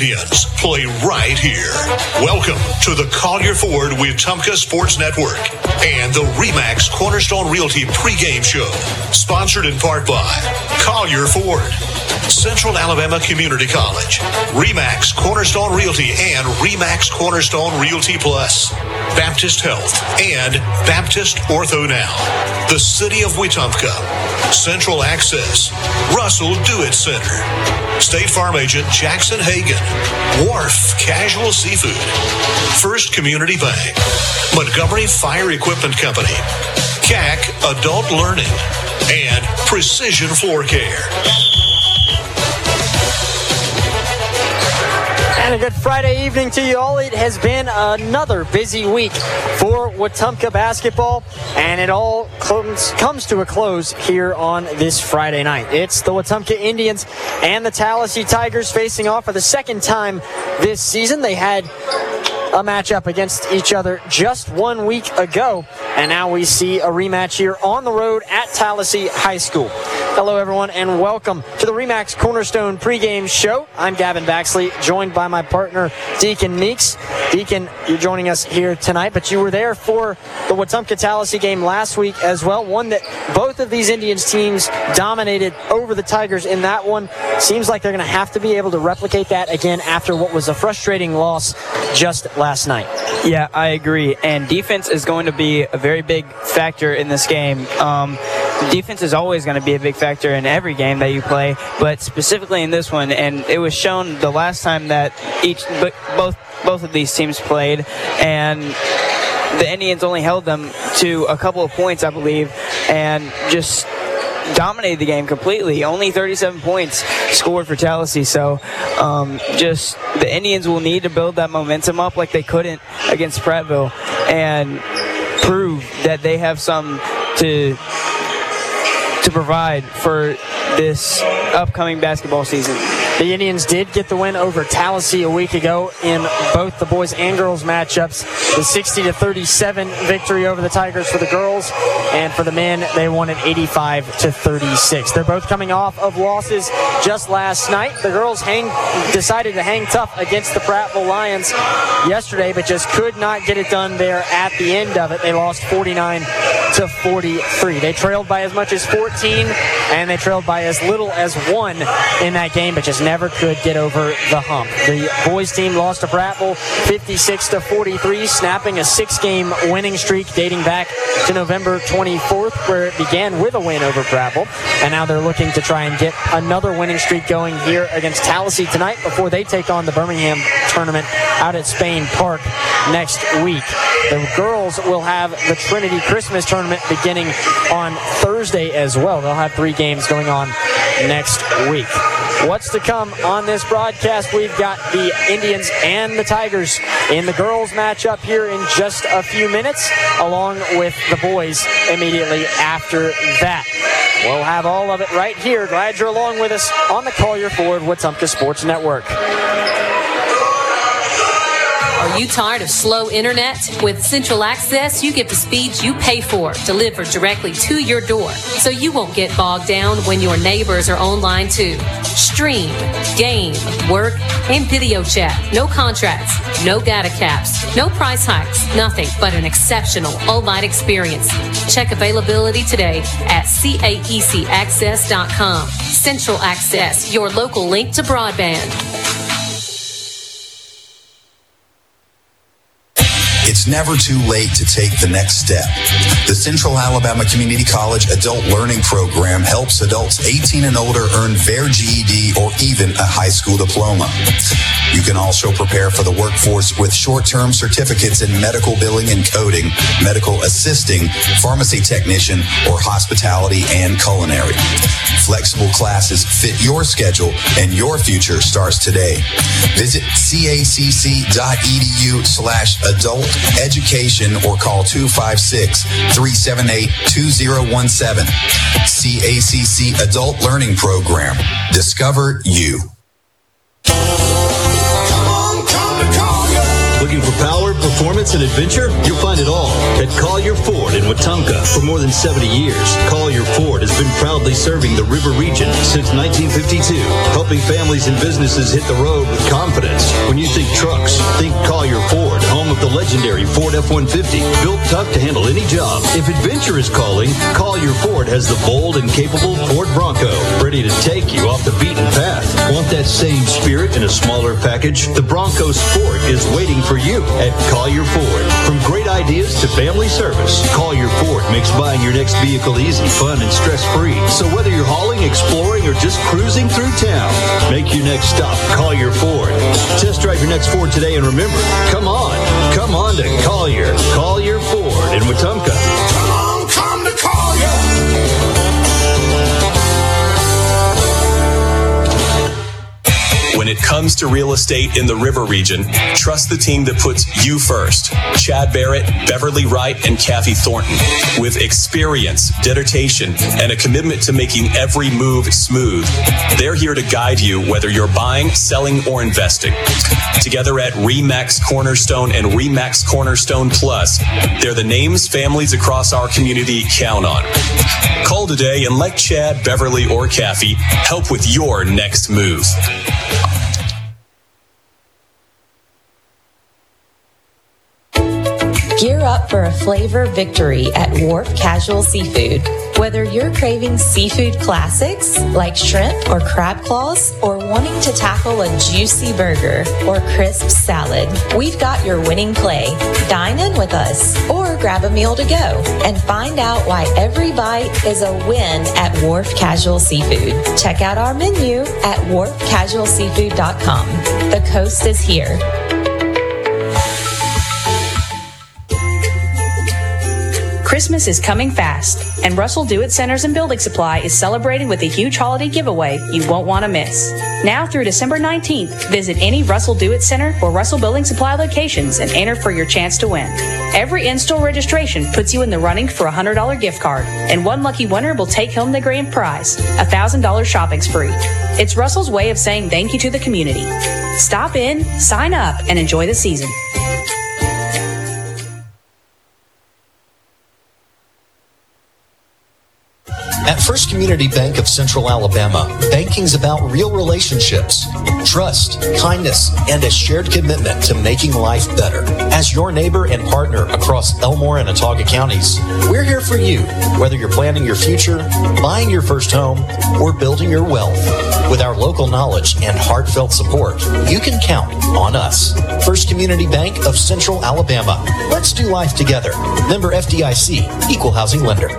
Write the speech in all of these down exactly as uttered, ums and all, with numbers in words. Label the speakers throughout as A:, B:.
A: Indians play right here. Welcome to the Collier Ford Wetumpka Sports Network and the RE/MAX Cornerstone Realty pregame show, sponsored in part by Collier Ford, Central Alabama Community College, RE/MAX Cornerstone Realty and RE/MAX Cornerstone Realty Plus, Baptist Health, and Baptist Ortho Now, the City of Wetumpka, Central Access, Russell Do-It Center, State Farm Agent Jackson Hagan, Wharf Casual Seafood, First Community Bank, Montgomery Fire Equipment Company, C A C Adult Learning, and Precision Floor Care.
B: And a good Friday evening to you all. It has been another busy week for Wetumpka basketball, and it all comes, comes to a close here on this Friday night. It's the Wetumpka Indians and the Tallahassee Tigers facing off for the second time this season. They had a matchup against each other just one week ago, and now we see a rematch here on the road at Tallahassee High School. Hello, everyone, and welcome to the RE/MAX Cornerstone pregame show. I'm Gavin Baxley, joined by my partner, Deacon Meeks. Deacon, you're joining us here tonight, but you were there for the Wetumpka-Tallahassee game last week as well, one that both of these Indians teams dominated over the Tigers in that one. Seems like they're going to have to be able to replicate that again after what was a frustrating loss just last night.
C: Yeah, I agree, and defense is going to be a very big factor in this game. Um, defense is always going to be a big factor in every game that you play, but specifically in this one, and it was shown the last time that each both both of these teams played, and the Indians only held them to a couple of points, I believe, and just dominated the game completely. Only thirty-seven points scored for Tallahassee, so um, just the Indians will need to build that momentum up like they couldn't against Prattville and prove that they have some to to provide for this upcoming basketball season.
B: The Indians did get the win over Tallahassee a week ago in both the boys and girls matchups. The sixty to thirty-seven victory over the Tigers for the girls, and for the men, they won at eighty-five to thirty-six. They're both coming off of losses just last night. The girls hang, decided to hang tough against the Prattville Lions yesterday, but just could not get it done there at the end of it. They lost forty-nine to forty-three. They trailed by as much as fourteen, and they trailed by as little as one in that game, but just never could get over the hump. The boys team lost to Prattville fifty-six to forty-three, snapping a six-game winning streak dating back to November twenty-fourth, where it began with a win over Prattville, and now they're looking to try and get another winning streak going here against Tallahassee tonight before they take on the Birmingham tournament out at Spain Park next week. The girls will have the Trinity Christmas tournament beginning on Thursday as well. They'll have three games going on next week. What's to come on this broadcast? We've got the Indians and the Tigers in the girls matchup here in just a few minutes, along with the boys immediately after that. We'll have all of it right here. Glad you're along with us on the Collier Ford Wetumpka Sports Network.
D: Are you tired of slow internet? With Central Access, you get the speeds you pay for, delivered directly to your door, so you won't get bogged down when your neighbors are online too. Stream, game, work, and video chat. No contracts, no data caps, no price hikes, nothing but an exceptional all-night experience. Check availability today at C A E C access dot com. Central Access, your local link to broadband.
E: It's never too late to take the next step. The Central Alabama Community College Adult Learning Program helps adults eighteen and older earn their G E D or even a high school diploma. You can also prepare for the workforce with short-term certificates in medical billing and coding, medical assisting, pharmacy technician, or hospitality and culinary. Flexible classes fit your schedule, and your future starts today. Visit cacc.edu slash adult education or call two five six, three seven eight, two zero one seven. C A C C Adult Learning Program. Discover you.
F: Looking for power, performance, and adventure? You'll find it all at At Collier Ford in Wetumpka, for more than seventy years, Collier Ford has been proudly serving the River region since nineteen fifty-two, helping families and businesses hit the road with confidence. When you think trucks, think Collier Ford, home of the legendary Ford F one fifty, built tough to handle any job. If adventure is calling, Collier Ford has the bold and capable Ford Bronco, ready to take you off the beaten path. Want that same spirit in a smaller package? The Bronco Sport is waiting for you at Collier Ford. From great ideas to family service, Collier Ford makes buying your next vehicle easy, fun, and stress-free. So whether you're hauling, exploring, or just cruising through town, make your next stop Collier Ford. Test drive your next Ford today, and remember, come on, come on to Collier. Collier Ford in Wetumpka.
G: Come on, come to Collier.
H: When it comes to real estate in the River region, trust the team that puts you first. Chad Barrett, Beverly Wright, and Kathy Thornton. With experience, dedication, and a commitment to making every move smooth, they're here to guide you whether you're buying, selling, or investing. Together at RE/MAX Cornerstone and RE/MAX Cornerstone Plus, they're the names families across our community count on. Call today and let Chad, Beverly, or Kathy help with your next move.
I: Gear up for a flavor victory at Wharf Casual Seafood. Whether you're craving seafood classics like shrimp or crab claws, or wanting to tackle a juicy burger or crisp salad, we've got your winning play. Dine in with us or grab a meal to go and find out why every bite is a win at Wharf Casual Seafood. Check out our menu at wharf casual seafood dot com. The coast is here.
J: Christmas is coming fast, and Russell Do-It Centers and Building Supply is celebrating with a huge holiday giveaway you won't want to miss. Now through December nineteenth, visit any Russell Do-It Center or Russell Building Supply locations and enter for your chance to win. Every in-store registration puts you in the running for a one hundred dollars gift card, and one lucky winner will take home the grand prize, one thousand dollars shopping spree. It's Russell's way of saying thank you to the community. Stop in, sign up, and enjoy the season.
K: At First Community Bank of Central Alabama, banking's about real relationships, trust, kindness, and a shared commitment to making life better. As your neighbor and partner across Elmore and Autauga counties, we're here for you, whether you're planning your future, buying your first home, or building your wealth. With our local knowledge and heartfelt support, you can count on us. First Community Bank of Central Alabama. Let's do life together. Member F D I C, Equal Housing Lender.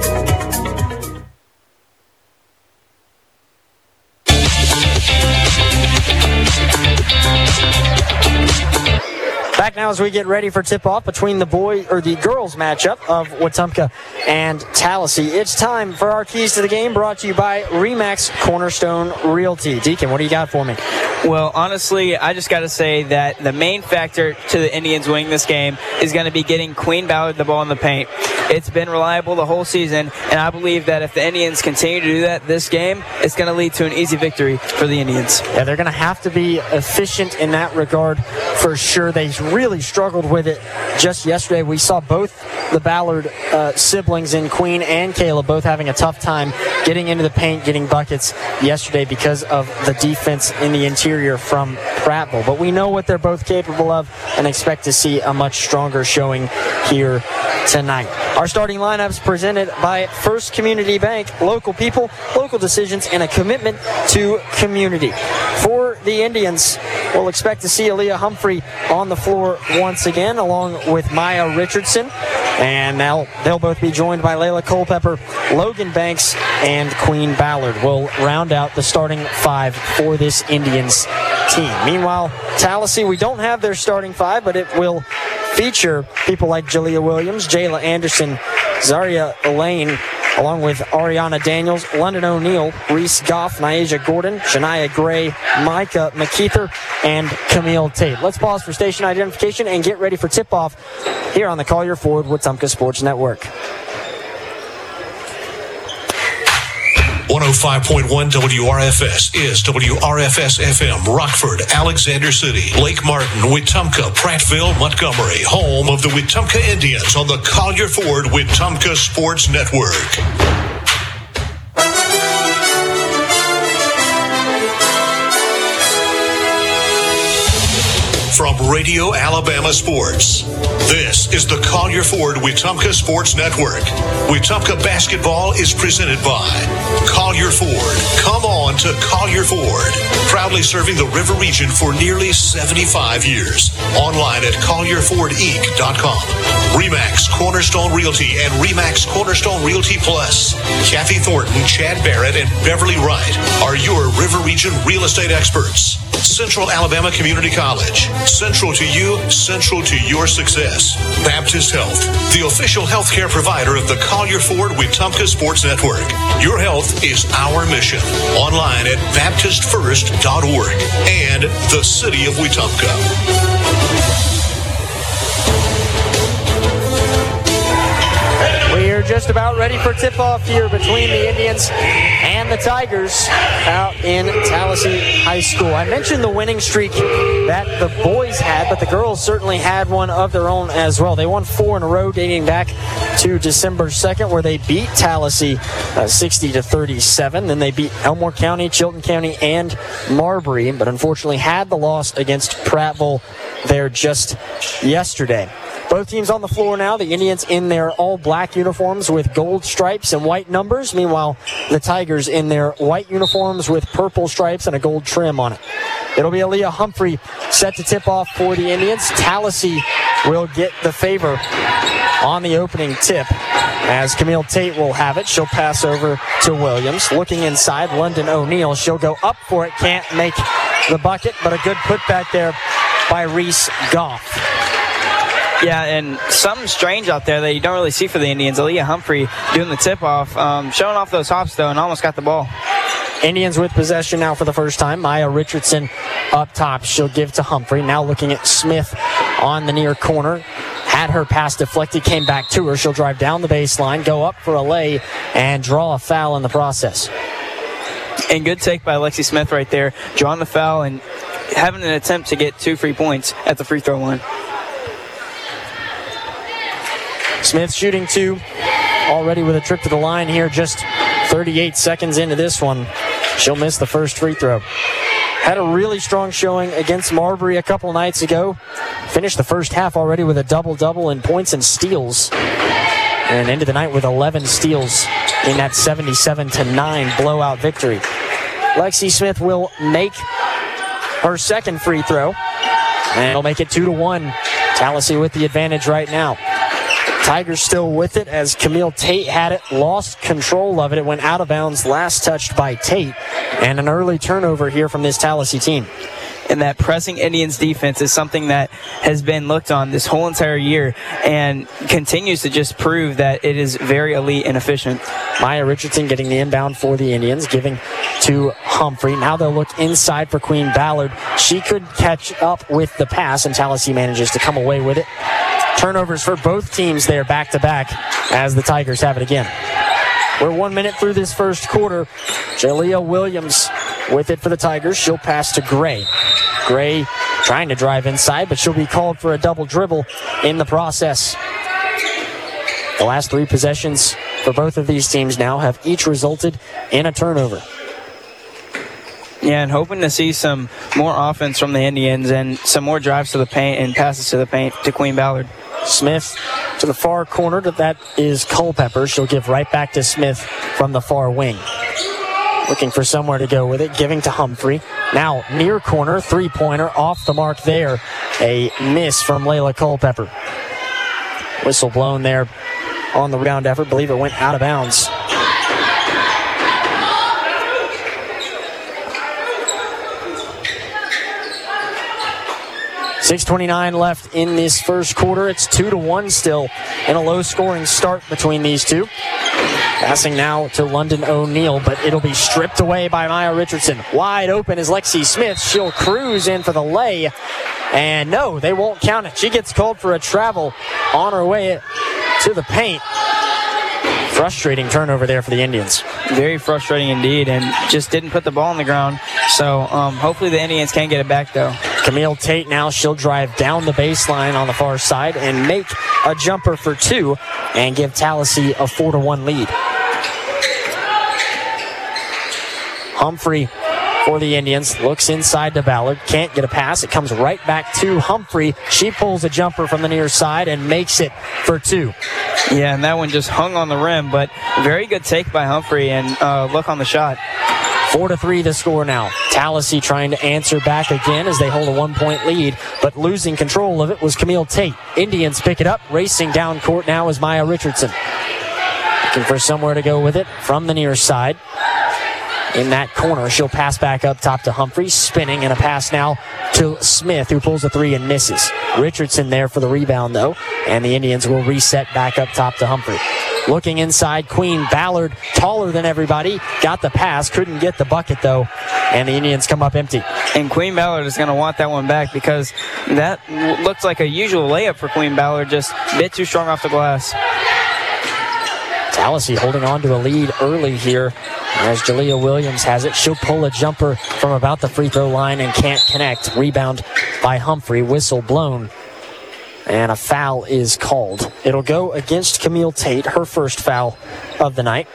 B: Back now as we get ready for tip-off between the boy or the girls matchup of Wetumpka and Tallahassee. It's time for our keys to the game, brought to you by RE/MAX Cornerstone Realty. Deacon, what do you got for me?
C: Well, honestly, I just got to say that the main factor to the Indians winning this game is going to be getting Queen Ballard the ball in the paint. It's been reliable the whole season, and I believe that if the Indians continue to do that this game, it's going to lead to an easy victory for the Indians.
B: Yeah, they're going to have to be efficient in that regard for sure. They really struggled with it just yesterday. We saw both the Ballard uh, siblings in Queen and Kayla both having a tough time getting into the paint, getting buckets yesterday because of the defense in the interior from Prattville. But we know what they're both capable of and expect to see a much stronger showing here tonight. Our starting lineups presented by First Community Bank. Local people, local decisions, and a commitment to community. For the Indians, we'll expect to see Aaliyah Humphrey on the floor once again, along with Maya Richardson. And now they'll both be joined by Layla Culpepper, Logan Banks, and Queen Ballard. Will round out the starting five for this Indians team. Meanwhile, Tallahassee, we don't have their starting five, but it will feature people like Jalea Williams, Jayla Anderson, Zaria Elaine, along with Ariana Daniels, London O'Neill, Reese Goff, Nyasia Gordon, Shania Gray, Micah McKeither, and Camille Tate. Let's pause for station identification and get ready for tip-off here on the Collier Ford Wetumpka Sports Network.
A: one oh five point one W R F S is W R F S F M, Rockford, Alexander City, Lake Martin, Wetumpka, Prattville, Montgomery, home of the Wetumpka Indians on the Collier Ford Wetumpka Sports Network. From Radio Alabama Sports, this is the Collier Ford Wetumpka Sports Network. Wetumpka basketball is presented by Collier Ford. Come on to Collier Ford. Proudly serving the River region for nearly seventy-five years. Online at collier ford inc dot com. Remax Cornerstone Realty and Remax Cornerstone Realty Plus. Kathy Thornton, Chad Barrett, and Beverly Wright are your River region real estate experts. Central Alabama Community College. Central to you, central to your success. Baptist Health, the official healthcare provider of the Collier Ford Wetumpka Sports Network. Your health is our mission. Online at baptist first dot org and the City of Wetumpka.
B: We're just about ready for tip-off here between the Indians and the Tigers out in Tallahassee High School. I mentioned the winning streak that the boys had, but the girls certainly had one of their own as well. They won four in a row dating back to December second, where they beat Tallahassee uh, sixty to thirty-seven. Then they beat Elmore County, Chilton County, and Marbury, but unfortunately had the loss against Prattville there just yesterday. Both teams on the floor now. The Indians in their all-black uniforms with gold stripes and white numbers. Meanwhile, the Tigers in their white uniforms with purple stripes and a gold trim on it. It'll be Aaliyah Humphrey set to tip off for the Indians. Tallahassee will get the favor on the opening tip as Camille Tate will have it. She'll pass over to Williams. Looking inside, London O'Neill. She'll go up for it. Can't make the bucket, but a good putback there by Reese Goff.
C: Yeah, and something strange out there that you don't really see for the Indians. Aaliyah Humphrey doing the tip-off, um, showing off those hops, though, and almost got the ball.
B: Indians with possession now for the first time. Maya Richardson up top. She'll give to Humphrey. Now looking at Smith on the near corner. Had her pass deflected, came back to her. She'll drive down the baseline, go up for a lay, and draw a foul in the process.
C: And good take by Lexi Smith right there, drawing the foul and having an attempt to get two free points at the free throw line.
B: Smith shooting two, already with a trip to the line here, just thirty-eight seconds into this one. She'll miss the first free throw. Had a really strong showing against Marbury a couple nights ago. Finished the first half already with a double-double in points and steals. And ended the night with eleven steals in that seventy-seven to nine blowout victory. Lexi Smith will make her second free throw. And it'll make it two to one. Tallahassee with the advantage right now. Tigers still with it as Camille Tate had it, lost control of it. It went out of bounds, last touched by Tate. And an early turnover here from this Tallahassee team.
C: And that pressing Indians defense is something that has been looked on this whole entire year and continues to just prove that it is very elite and efficient.
B: Maya Richardson getting the inbound for the Indians, giving to Humphrey. Now they'll look inside for Queen Ballard. She could catch up with the pass, and Tallahassee manages to come away with it. Turnovers for both teams there back-to-back as the Tigers have it again. We're one minute through this first quarter. Jalea Williams with it for the Tigers. She'll pass to Gray. Gray trying to drive inside, but she'll be called for a double dribble in the process. The last three possessions for both of these teams now have each resulted in a turnover.
C: Yeah, and hoping to see some more offense from the Indians and some more drives to the paint and passes to the paint to Queen Ballard.
B: Smith to the far corner. That is Culpepper. She'll give right back to Smith from the far wing. Looking for somewhere to go with it. Giving to Humphrey. Now near corner. Three-pointer off the mark there. A miss from Layla Culpepper. Whistle blown there on the rebound effort. Believe it went out of bounds. six twenty-nine left in this first quarter. It's two to one still in a low-scoring start between these two. Passing now to London O'Neill, but it'll be stripped away by Maya Richardson. Wide open is Lexi Smith. She'll cruise in for the lay. And no, they won't count it. She gets called for a travel on her way to the paint. frustrating turnover there for the Indians.
C: Very frustrating indeed, and just didn't put the ball on the ground. So um, hopefully the Indians can get it back, though.
B: Camille Tate now, she'll drive down the baseline on the far side and make a jumper for two and give Tallahassee a four to one lead. Humphrey for the Indians looks inside to Ballard, can't get a pass. It comes right back to Humphrey. She pulls a jumper from the near side and makes it for two.
C: Yeah, and that one just hung on the rim, but very good take by Humphrey, and uh, look on the shot.
B: Four to three to score now. Tallahassee trying to answer back again as they hold a one-point lead, but losing control of it was Camille Tate. Indians pick it up. Racing down court now is Maya Richardson. Looking for somewhere to go with it from the near side. In that corner, she'll pass back up top to Humphrey, spinning, and a pass now to Smith, who pulls a three and misses. Richardson there for the rebound, though, and the Indians will reset back up top to Humphrey. Looking inside, Queen Ballard, taller than everybody, got the pass, couldn't get the bucket, though, and the Indians come up empty.
C: And Queen Ballard is going to want that one back because that looks like a usual layup for Queen Ballard, just a bit too strong off the glass.
B: Tallahassee holding on to a lead early here as Jalea Williams has it. She'll pull a jumper from about the free throw line and can't connect. Rebound by Humphrey, whistle blown, and a foul is called. It'll go against Camille Tate, her first foul of the night.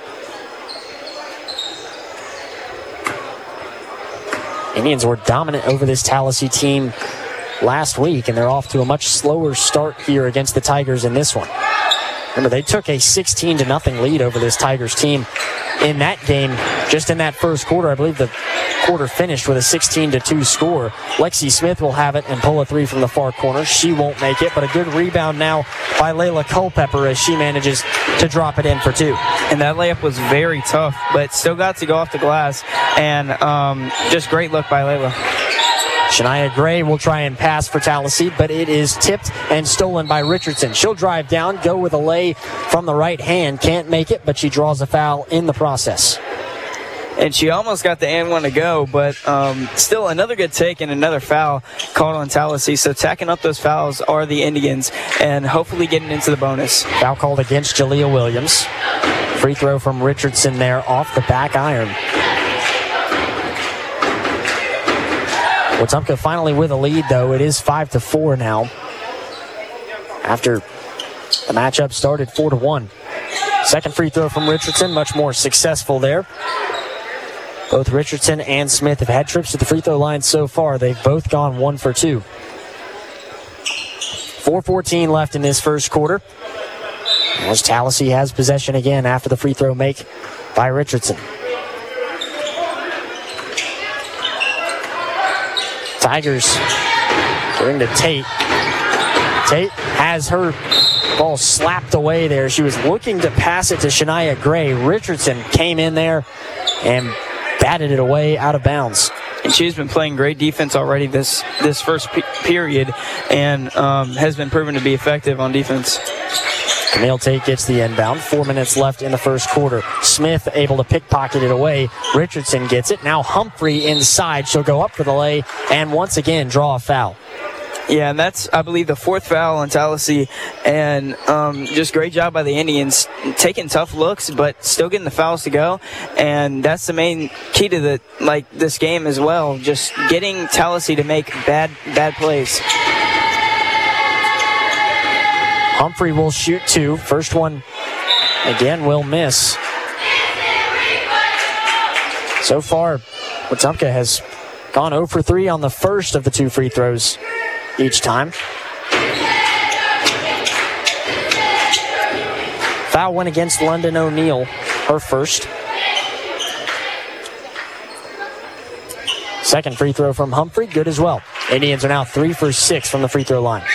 B: Indians were dominant over this Tallahassee team last week, and they're off to a much slower start here against the Tigers in this one. Remember, they took a sixteen to nothing lead over this Tigers team in that game. Just in that first quarter, I believe the quarter finished with a sixteen to two score. Lexi Smith will have it and pull a three from the far corner. She won't make it, but a good rebound now by Layla Culpepper as she manages to drop it in for two.
C: And that layup was very tough, but still got to go off the glass, and um, just great look by Layla.
B: Shania Gray will try and pass for Tallahassee, but it is tipped and stolen by Richardson. She'll drive down, go with a lay from the right hand. Can't make it, but she draws a foul in the process.
C: And she almost got the and one to go, but um, still another good take and another foul called on Tallahassee. So tacking up those fouls are the Indians and hopefully getting into the bonus.
B: Foul called against Jalea Williams. Free throw from Richardson there off the back iron. Wetumpka finally with a lead, though. It is five to four now. After the matchup started four to one. Second free throw from Richardson, much more successful there. Both Richardson and Smith have had trips to the free throw line so far. They've both gone one for two. four fourteen left in this first quarter, as Tallahassee has possession again after the free throw make by Richardson. Tigers going to Tate. Tate has her ball slapped away there. She was looking to pass it to Shania Gray. Richardson came in there and batted it away out of bounds.
C: And she's been playing great defense already this, this first pe- period and um, has been proven to be effective on defense.
B: Camille Tate gets the inbound. Four minutes left in the first quarter. Smith able to pickpocket it away. Richardson gets it. Now Humphrey inside. She'll go up for the lay and once again draw a foul.
C: Yeah, and that's, I believe, the fourth foul on Tallahassee. And um, just great job by the Indians, taking tough looks, but still getting the fouls to go. And that's the main key to the like this game as well, just getting Tallahassee to make bad bad plays.
B: Humphrey will shoot two. First one, again, will miss. So far, Wetumpka has gone zero for three on the first of the two free throws each time. Foul went against London O'Neill, her first. Second free throw from Humphrey, good as well. Indians are now three for six from the free throw line.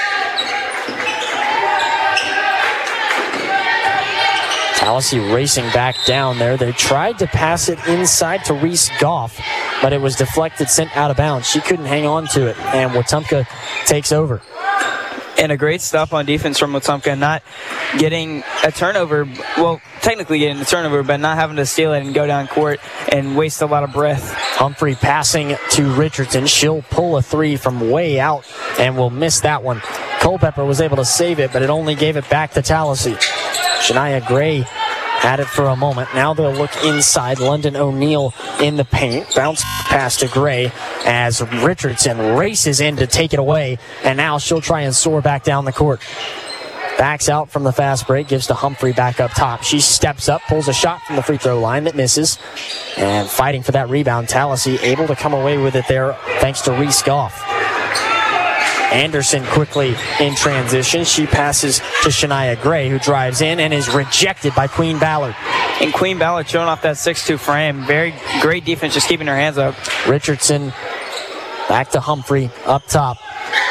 B: Tallahassee racing back down there. They tried to pass it inside to Reese Goff, but it was deflected, sent out of bounds. She couldn't hang on to it, and Wetumpka takes over.
C: And a great stop on defense from Wetumpka, not getting a turnover, well, technically getting a turnover, but not having to steal it and go down court and waste a lot of breath.
B: Humphrey passing to Richardson. She'll pull a three from way out and will miss that one. Culpepper was able to save it, but it only gave it back to Tallahassee. Shania Gray Had it for a moment. Now they'll look inside. London O'Neill in the paint. Bounce pass to Gray as Richardson races in to take it away. And now she'll try and soar back down the court. Backs out from the fast break. Gives to Humphrey back up top. She steps up. Pulls a shot from the free throw line that misses. And fighting for that rebound. Tallahassee able to come away with it there thanks to Reese Goff. Anderson quickly in transition. She passes to Shania Gray, who drives in and is rejected by Queen Ballard.
C: And Queen Ballard showing off that six two frame. Very great defense, just keeping her hands up.
B: Richardson back to Humphrey up top.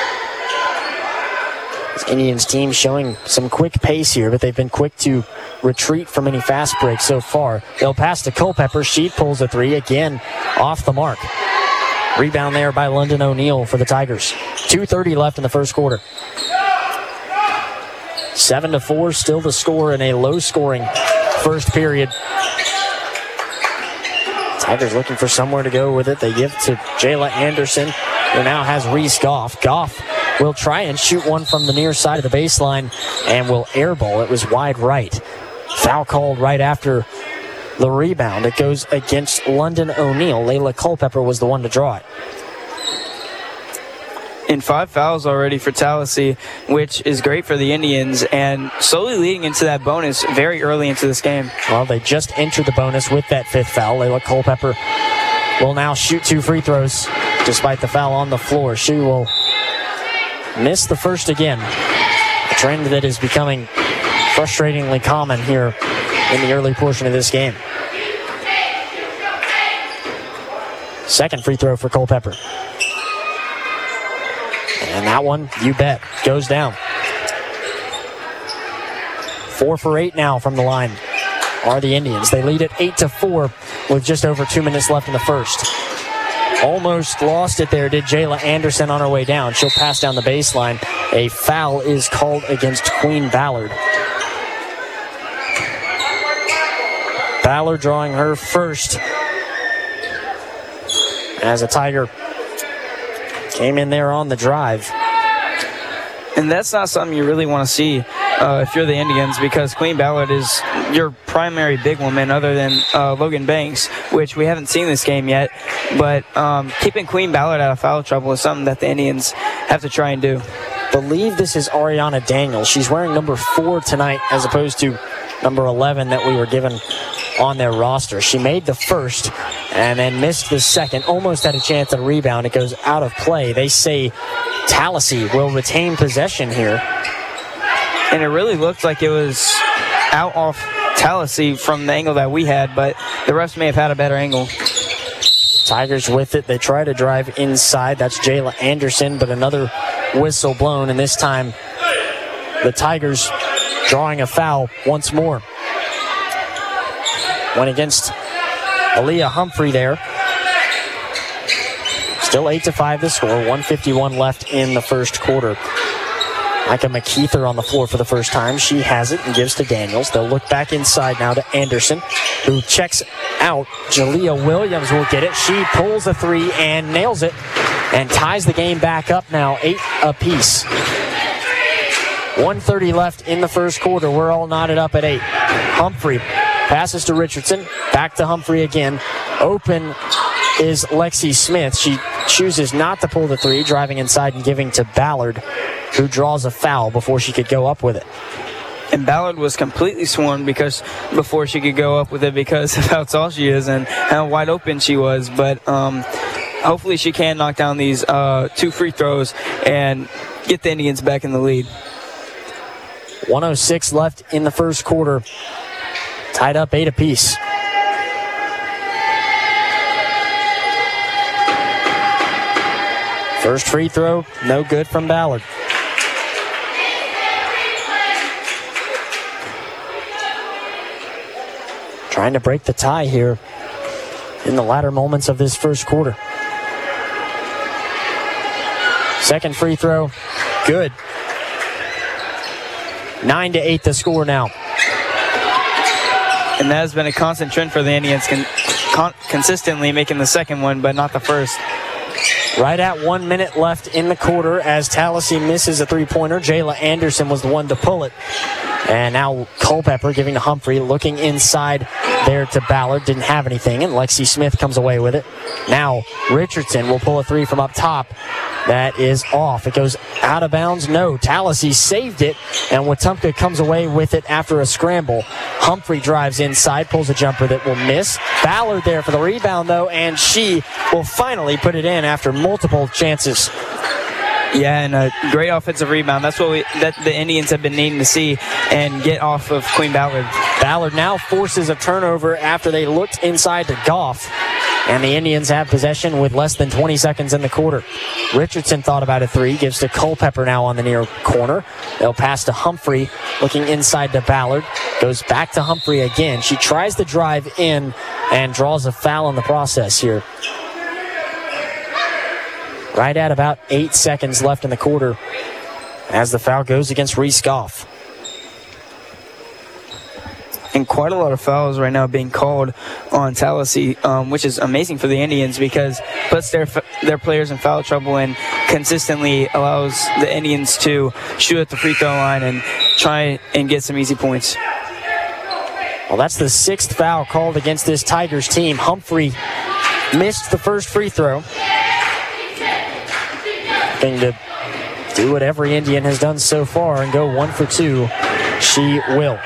B: This Indians team showing some quick pace here, but they've been quick to retreat from any fast breaks so far. They'll pass to Culpepper. She pulls a three again off the mark. Rebound there by London O'Neill for the Tigers. two thirty left in the first quarter. seven to four still the score in a low-scoring first period. Tigers looking for somewhere to go with it. They give to Jayla Anderson, who now has Reese Goff. Goff will try and shoot one from the near side of the baseline and will airball. It was wide right. Foul called right after the rebound. It goes against London O'Neill. Layla Culpepper was the one to draw it.
C: And five fouls already for Tallahassee, which is great for the Indians, and slowly leading into that bonus very early into this game.
B: Well, they just entered the bonus with that fifth foul. Layla Culpepper will now shoot two free throws despite the foul on the floor. She will miss the first again, a trend that is becoming frustratingly common here in the early portion of this game. Second free throw for Culpepper. And that one, you bet, goes down. Four for eight now from the line are the Indians. They lead at eight to four with just over two minutes left in the first. Almost lost it there, did Jayla Anderson on her way down. She'll pass down the baseline. A foul is called against Queen Ballard. Ballard drawing her first as a Tiger came in there on the drive.
C: And that's not something you really want to see uh, if you're the Indians, because Queen Ballard is your primary big woman other than uh, Logan Banks, which we haven't seen this game yet. But um, keeping Queen Ballard out of foul trouble is something that the Indians have to try and do.
B: Believe this is Ariana Daniels. She's wearing number four tonight as opposed to number eleven that we were given on their roster. She made the first and then missed the second. Almost had a chance at a rebound. It goes out of play. They say Tallahassee will retain possession here.
C: And it really looked like it was out off Tallahassee from the angle that we had, but the refs may have had a better angle.
B: Tigers with it. They try to drive inside. That's Jayla Anderson, but another whistle blown, and this time the Tigers drawing a foul once more. Went against Aaliyah Humphrey there. Still eight to five the score. one fifty-one left in the first quarter. Micah McKeither on the floor for the first time. She has it and gives to Daniels. They'll look back inside now to Anderson, who checks out. Jalea Williams will get it. She pulls a three and nails it and ties the game back up now, eight apiece. one thirty left in the first quarter. We're all knotted up at eight. Humphrey passes to Richardson. Back to Humphrey again. Open is Lexi Smith. She chooses not to pull the three, driving inside and giving to Ballard, who draws a foul before she could go up with it.
C: And Ballard was completely swarmed because before she could go up with it because of how tall she is and how wide open she was. But um, hopefully she can knock down these uh, two free throws and get the Indians back in the lead.
B: one oh six left in the first quarter. Tied up eight apiece. First free throw, no good from Ballard. Trying to break the tie here in the latter moments of this first quarter. Second free throw, good. Nine to eight the score now.
C: And that has been a constant trend for the Indians, con- con- consistently making the second one, but not the first.
B: Right at one minute left in the quarter as Tallahassee misses a three-pointer. Jayla Anderson was the one to pull it. And now Culpepper giving to Humphrey, looking inside there to Ballard. Didn't have anything, and Lexi Smith comes away with it. Now Richardson will pull a three from up top. That is off. It goes out of bounds. No, Tallahassee saved it, and Wetumpka comes away with it after a scramble. Humphrey drives inside, pulls a jumper that will miss. Ballard there for the rebound, though, and she will finally put it in after multiple chances.
C: Yeah, and a great offensive rebound. That's what we, that the Indians have been needing to see and get off of Queen Ballard.
B: Ballard now forces a turnover after they looked inside to Goff. And the Indians have possession with less than twenty seconds in the quarter. Richardson thought about a three, gives to Culpepper now on the near corner. They'll pass to Humphrey, looking inside to Ballard. Goes back to Humphrey again. She tries to drive in and draws a foul in the process here. Right at about eight seconds left in the quarter as the foul goes against Reese Goff.
C: And quite a lot of fouls right now being called on Tallahassee, um, which is amazing for the Indians because puts their their players in foul trouble and consistently allows the Indians to shoot at the free throw line and try and get some easy points.
B: Well, that's the sixth foul called against this Tigers team. Humphrey missed the first free throw. Looking to do what every Indian has done so far and go one for two. She will.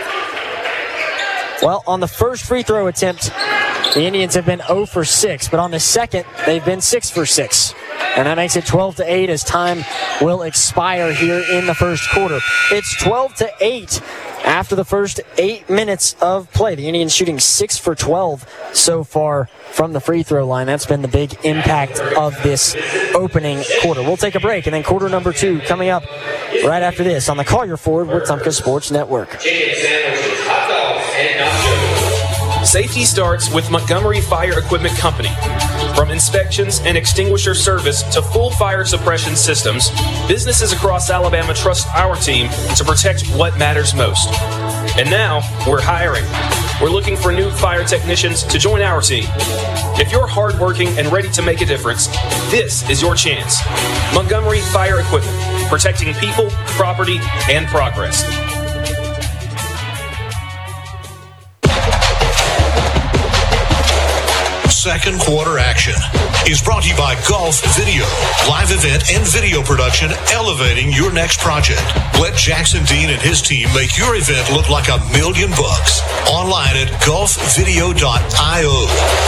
B: Well, on the first free throw attempt, the Indians have been zero for six, but on the second, they've been six for six. And that makes it twelve to eight as time will expire here in the first quarter. It's twelve to eight after the first eight minutes of play. The Indians shooting six for twelve so far from the free throw line. That's been the big impact of this opening quarter. We'll take a break, and then quarter number two coming up right after this on the Collier Ford Wetumpka Sports Network.
L: Safety starts with Montgomery Fire Equipment Company. From inspections and extinguisher service to full fire suppression systems, businesses across Alabama trust our team to protect what matters most. And now, we're hiring. We're looking for new fire technicians to join our team. If you're hardworking and ready to make a difference, this is your chance. Montgomery Fire Equipment, protecting people, property, and progress.
A: Second quarter action is brought to you by Golf Video, live event and video production elevating your next project. Let Jackson Dean and his team make your event look like a million bucks. Online at golf video dot io.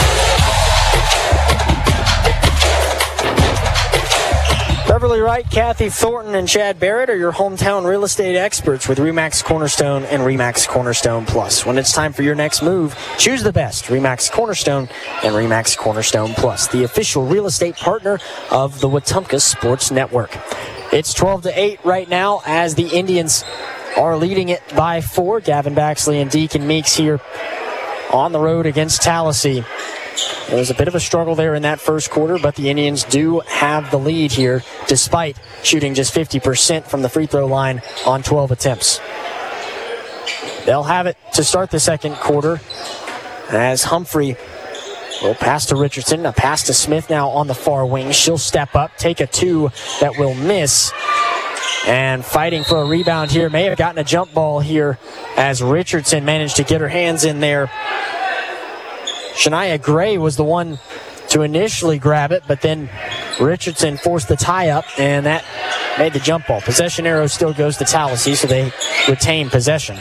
B: Beverly Wright, Kathy Thornton, and Chad Barrett are your hometown real estate experts with RE/MAX Cornerstone and RE/MAX Cornerstone Plus. When it's time for your next move, choose the best, RE/MAX Cornerstone and RE/MAX Cornerstone Plus, the official real estate partner of the Wetumpka Sports Network. It's twelve to eight right now as the Indians are leading it by four. Gavin Baxley and Deacon Meeks here on the road against Tallahassee. It was a bit of a struggle there in that first quarter, but the Indians do have the lead here despite shooting just fifty percent from the free throw line on twelve attempts. They'll have it to start the second quarter as Humphrey will pass to Richardson, a pass to Smith now on the far wing. She'll step up, take a two that will miss, and fighting for a rebound here. May have gotten a jump ball here as Richardson managed to get her hands in there. Shania Gray was the one to initially grab it, but then Richardson forced the tie-up, and that made the jump ball. Possession arrow still goes to Tallahassee, so they retain possession.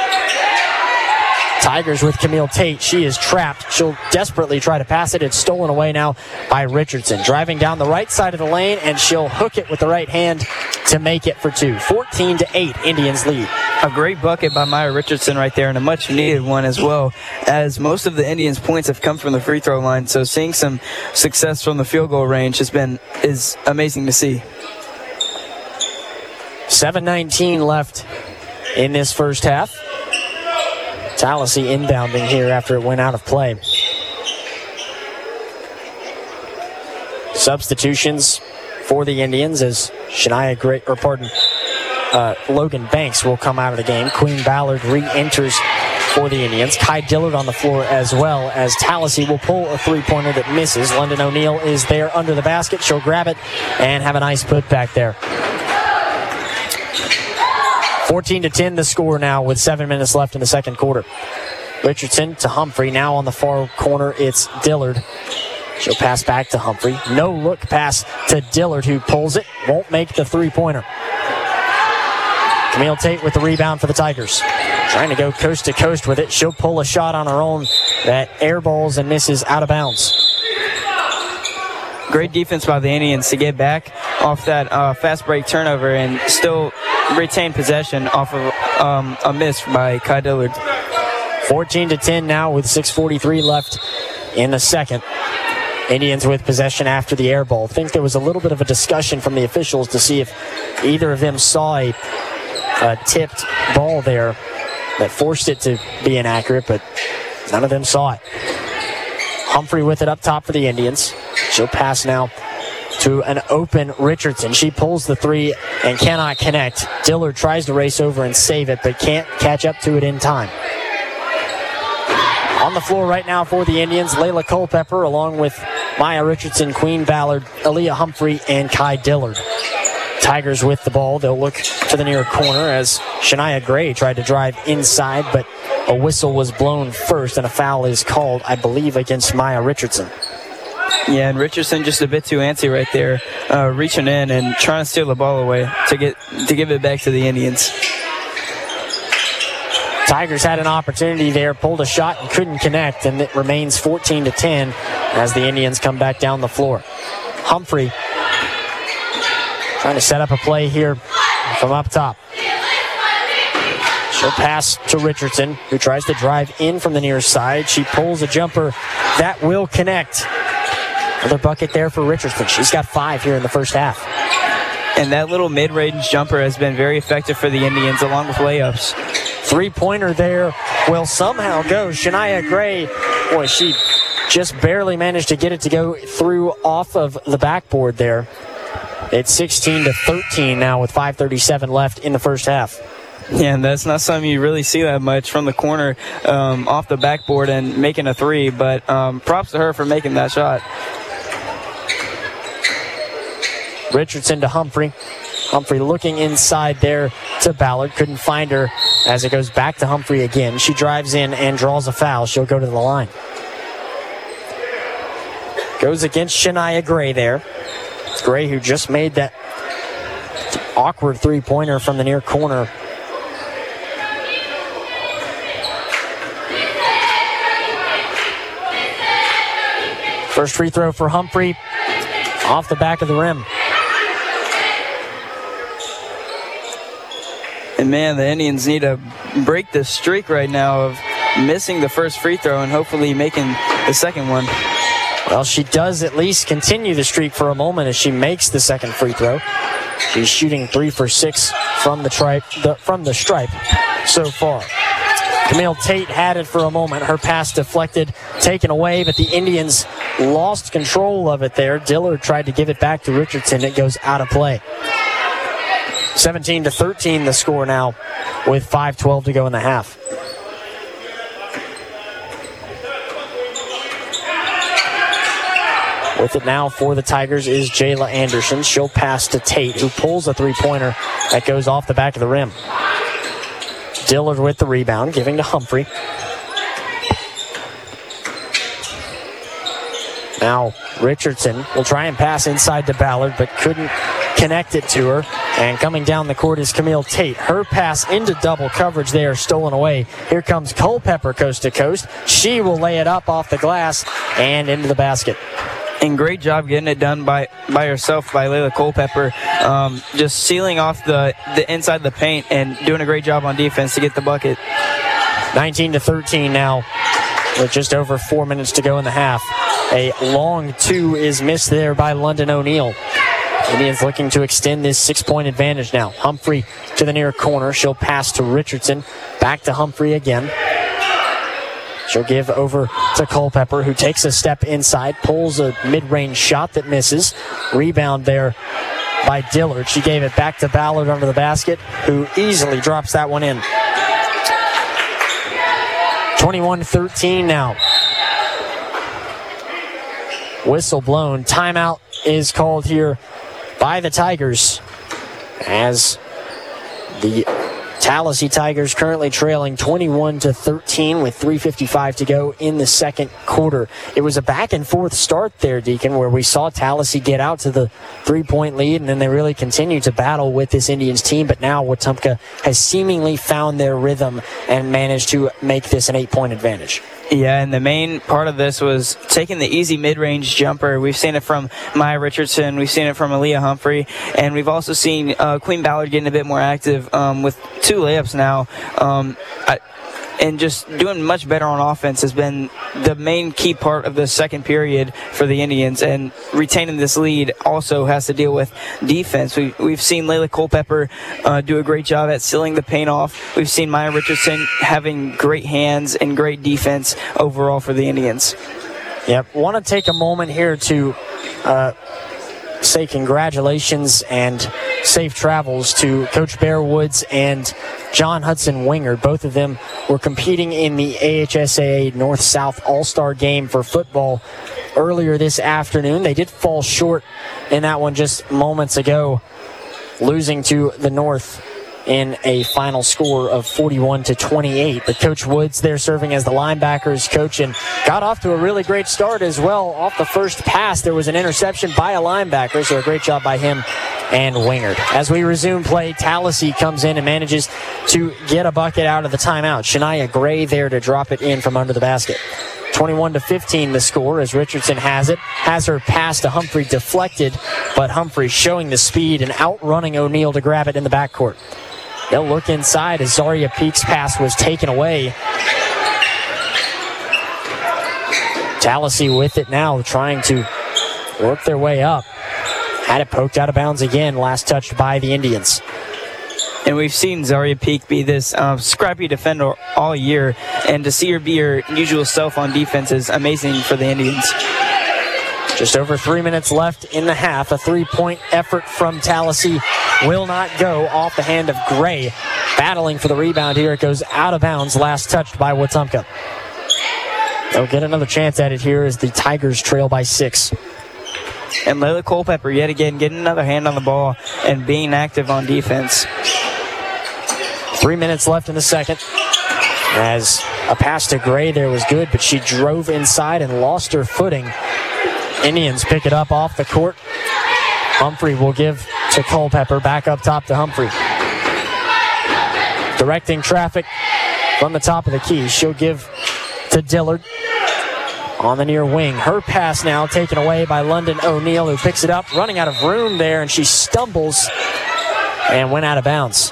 B: Tigers with Camille Tate. She is trapped. She'll desperately try to pass it. It's stolen away now by Richardson. Driving down the right side of the lane, and she'll hook it with the right hand to make it for two. fourteen to eight, Indians lead.
C: A great bucket by Maya Richardson right there, and a much-needed one as well, as most of the Indians' points have come from the free throw line. So seeing some success from the field goal range has been is amazing to see.
B: seven nineteen left in this first half. Tallahassee inbounding here after it went out of play. Substitutions for the Indians as Shania Gray, or pardon, uh, Logan Banks will come out of the game. Queen Ballard re-enters for the Indians. Kai Dillard on the floor as well as Tallahassee will pull a three-pointer that misses. London O'Neill is there under the basket. She'll grab it and have a nice putback there. fourteen to ten the score now with seven minutes left in the second quarter. Richardson to Humphrey. Now on the far corner, it's Dillard. She'll pass back to Humphrey. No look pass to Dillard, who pulls it. Won't make the three-pointer. Camille Tate with the rebound for the Tigers. Trying to go coast to coast with it. She'll pull a shot on her own that airballs and misses out of bounds.
C: Great defense by the Indians to get back off that uh, fast break turnover and still retain possession off of um, a miss by Kai Dillard.
B: fourteen to ten now with six forty-three left in the second. Indians with possession after the air ball. I think there was a little bit of a discussion from the officials to see if either of them saw a, a tipped ball there that forced it to be inaccurate, but none of them saw it. Humphrey with it up top for the Indians. She'll pass now to an open Richardson. She pulls the three and cannot connect. Dillard tries to race over and save it, but can't catch up to it in time. On the floor right now for the Indians, Layla Culpepper, along with Maya Richardson, Queen Ballard, Aaliyah Humphrey, and Kai Dillard. Tigers with the ball. They'll look to the near corner as Shania Gray tried to drive inside, but a whistle was blown first, and a foul is called, I believe, against Maya Richardson.
C: Yeah, and Richardson just a bit too antsy right there, uh, reaching in and trying to steal the ball away to get to give it back to the Indians.
B: Tigers had an opportunity there, pulled a shot and couldn't connect, and it remains fourteen to ten as the Indians come back down the floor. Humphrey trying to set up a play here from up top. She'll pass to Richardson, who tries to drive in from the near side. She pulls a jumper that will connect. Another bucket there for Richardson. She's got five here in the first half.
C: And that little mid-range jumper has been very effective for the Indians, along with layups.
B: Three-pointer there will somehow go. Shania Gray, boy, she just barely managed to get it to go through off of the backboard there. It's sixteen to thirteen now with five thirty-seven left in the first half.
C: Yeah, and that's not something you really see that much from the corner um, off the backboard and making a three, but um, props to her for making that shot.
B: Richardson to Humphrey. Humphrey looking inside there to Ballard. Couldn't find her as it goes back to Humphrey again. She drives in and draws a foul. She'll go to the line. Goes against Shania Gray there. Gray, who just made that awkward three-pointer from the near corner. First free throw for Humphrey off the back of the rim.
C: And man, the Indians need to break this streak right now of missing the first free throw and hopefully making the second one.
B: Well, she does at least continue the streak for a moment as she makes the second free throw. She's shooting three for six from the, tri- the, from the stripe so far. Camille Tate had it for a moment. Her pass deflected, taken away, but the Indians lost control of it there. Dillard tried to give it back to Richardson. It goes out of play. seventeen to thirteen the score now with five twelve to go in the half. With it now for the Tigers is Jayla Anderson. She'll pass to Tate, who pulls a three-pointer that goes off the back of the rim. Dillard with the rebound, giving to Humphrey. Now Richardson will try and pass inside to Ballard, but couldn't connect it to her. And coming down the court is Camille Tate. Her pass into double coverage there, stolen away. Here comes Culpepper coast to coast. She will lay it up off the glass and into the basket.
C: And great job getting it done by, by herself by Layla Culpepper. Um, just sealing off the, the inside of the paint and doing a great job on defense to get the bucket.
B: nineteen to thirteen now with just over four minutes to go in the half. A long two is missed there by London O'Neill. Indians looking to extend this six-point advantage now. Humphrey to the near corner. She'll pass to Richardson. Back to Humphrey again. She'll give over to Culpepper, who takes a step inside, pulls a mid-range shot that misses. Rebound there by Dillard. She gave it back to Ballard under the basket, who easily drops that one in. twenty-one thirteen now. Whistle blown. Timeout is called here by the Tigers as the Tallahassee Tigers currently trailing twenty-one to thirteen with three fifty-five to go in the second quarter. It was a back and forth start there, Deacon, where we saw Tallahassee get out to the three-point lead, and then they really continue to battle with this Indians team. But now Wetumpka has seemingly found their rhythm and managed to make this an eight-point advantage.
C: Yeah, and the main part of this was taking the easy mid-range jumper. We've seen it from Maya Richardson. We've seen it from Aaliyah Humphrey. And we've also seen uh, Queen Ballard getting a bit more active um, with two layups now. Um, I, and just doing much better on offense has been the main key part of the second period for the Indians. And retaining this lead also has to deal with defense. We, we've seen Layla Culpepper uh, do a great job at sealing the paint off. We've seen Maya Richardson having great hands and great defense overall for the Indians.
B: Yep. Want to take a moment here to uh, say congratulations and safe travels to Coach Bear Woods and John Hudson Wingard. Both of them were competing in the A H S A A North-South All-Star Game for football earlier this afternoon. They did fall short in that one just moments ago, losing to the North in a final score of forty-one to twenty-eight. But Coach Woods there serving as the linebackers coach and got off to a really great start as well. Off the first pass, there was an interception by a linebacker, so a great job by him and Wingard. As we resume play, Tallahassee comes in and manages to get a bucket out of the timeout. Shania Gray there to drop it in from under the basket. twenty-one to fifteen the score as Richardson has it. Has her pass to Humphrey deflected, but Humphrey showing the speed and outrunning O'Neal to grab it in the backcourt. They'll look inside as Zaria Peak's pass was taken away. Tallahassee with it now, trying to work their way up. Had it poked out of bounds again, last touched by the Indians.
C: And we've seen Zaria Peak be this uh, scrappy defender all year, and to see her be her usual self on defense is amazing for the Indians.
B: Just over three minutes left in the half. A three-point effort from Tallahassee will not go off the hand of Gray. Battling for the rebound here. It goes out of bounds, last touched by Wetumpka. They'll get another chance at it here as the Tigers trail by six.
C: And Layla Culpepper yet again getting another hand on the ball and being active on defense.
B: Three minutes left in the second. As a pass to Gray there was good, but she drove inside and lost her footing. Indians pick it up off the court. Humphrey will give to Culpepper, back up top to Humphrey. Directing traffic from the top of the key. She'll give to Dillard on the near wing. Her pass now taken away by London O'Neal, who picks it up, running out of room there, and she stumbles and went out of bounds.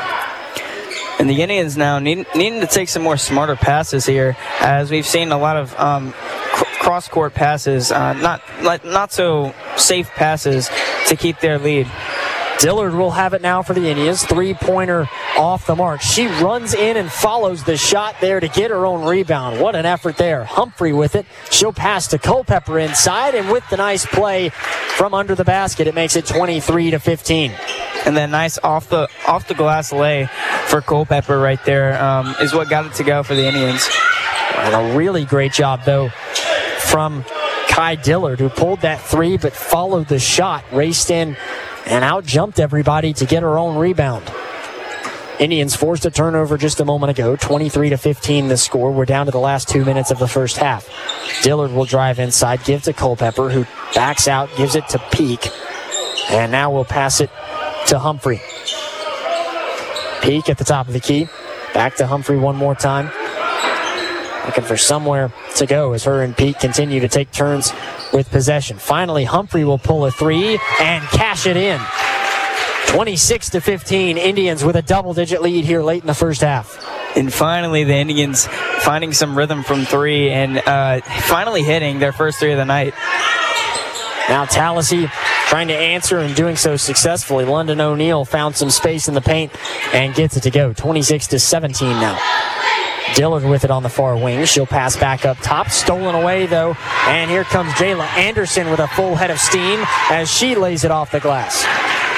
C: And the Indians now need, needing to take some more smarter passes here, as we've seen a lot of um, cross-court passes, uh, not like, not so safe passes to keep their lead.
B: Dillard will have it now for the Indians. Three-pointer off the mark. She runs in and follows the shot there to get her own rebound. What an effort there. Humphrey with it. She'll pass to Culpepper inside, and with the nice play from under the basket, it makes it twenty-three to fifteen.
C: And then nice off the off the glass lay for Culpepper right there um, is what got it to go for the Indians.
B: And a really great job, though, from Kai Dillard, who pulled that three but followed the shot, raced in and out-jumped everybody to get her own rebound. Indians forced a turnover just a moment ago, twenty-three to fifteen the score. We're down to the last two minutes of the first half. Dillard will drive inside, give to Culpepper, who backs out, gives it to Peak, and now we'll pass it to Humphrey. Peak at the top of the key. Back to Humphrey one more time. Looking for somewhere to go as her and Peak continue to take turns with possession. Finally, Humphrey will pull a three and cash it in. twenty-six to fifteen, Indians with a double-digit lead here late in the first half.
C: And finally, the Indians finding some rhythm from three and uh, finally hitting their first three of the night.
B: Now Tallahassee trying to answer and doing so successfully. London O'Neal found some space in the paint and gets it to go. twenty-six to seventeen now. Dillard with it on the far wing. She'll pass back up top. Stolen away, though. And here comes Jayla Anderson with a full head of steam as she lays it off the glass.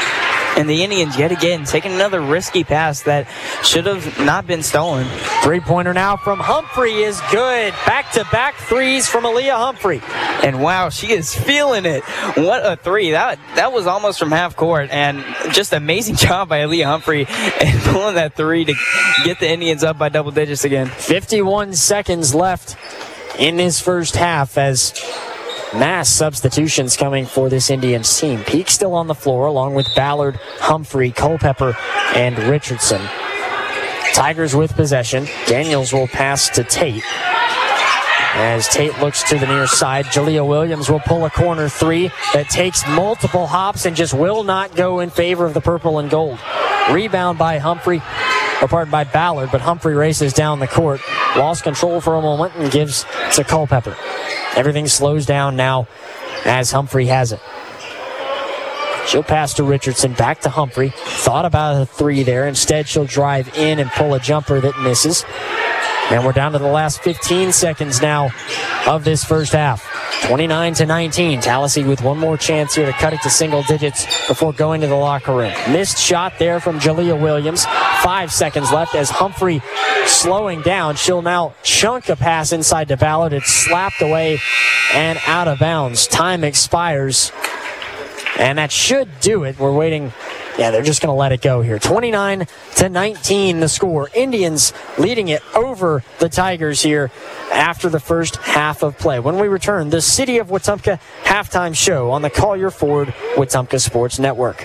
C: And the Indians, yet again, taking another risky pass that should have not been stolen.
B: Three-pointer now from Humphrey is good. Back-to-back threes from Aaliyah Humphrey.
C: And wow, she is feeling it. What a three. That that was almost from half court. And just amazing job by Aaliyah Humphrey and pulling that three to get the Indians up by double digits again.
B: fifty-one seconds left in this first half as mass substitutions coming for this Indians team. Peak still on the floor along with Ballard, Humphrey, Culpepper, and Richardson. Tigers with possession. Daniels will pass to Tate. As Tate looks to the near side, Jalea Williams will pull a corner three that takes multiple hops and just will not go in favor of the purple and gold. Rebound by Humphrey, or pardon, by Ballard, but Humphrey races down the court. Lost control for a moment and gives to Culpepper. Everything slows down now as Humphrey has it. She'll pass to Richardson, back to Humphrey. Thought about a three there. Instead, she'll drive in and pull a jumper that misses. And we're down to the last fifteen seconds now of this first half. twenty-nine to nineteen. Tallahassee with one more chance here to cut it to single digits before going to the locker room. Missed shot there from Jalea Williams. Five seconds left as Humphrey slowing down. She'll now chunk a pass inside to Ballard. It's slapped away and out of bounds. Time expires. And that should do it. We're waiting. Yeah, they're just going to let it go here. twenty-nine to nineteen the score. Indians leading it over the Tigers here after the first half of play. When we return, the City of Wetumpka halftime show on the Collier Ford Wetumpka Sports Network.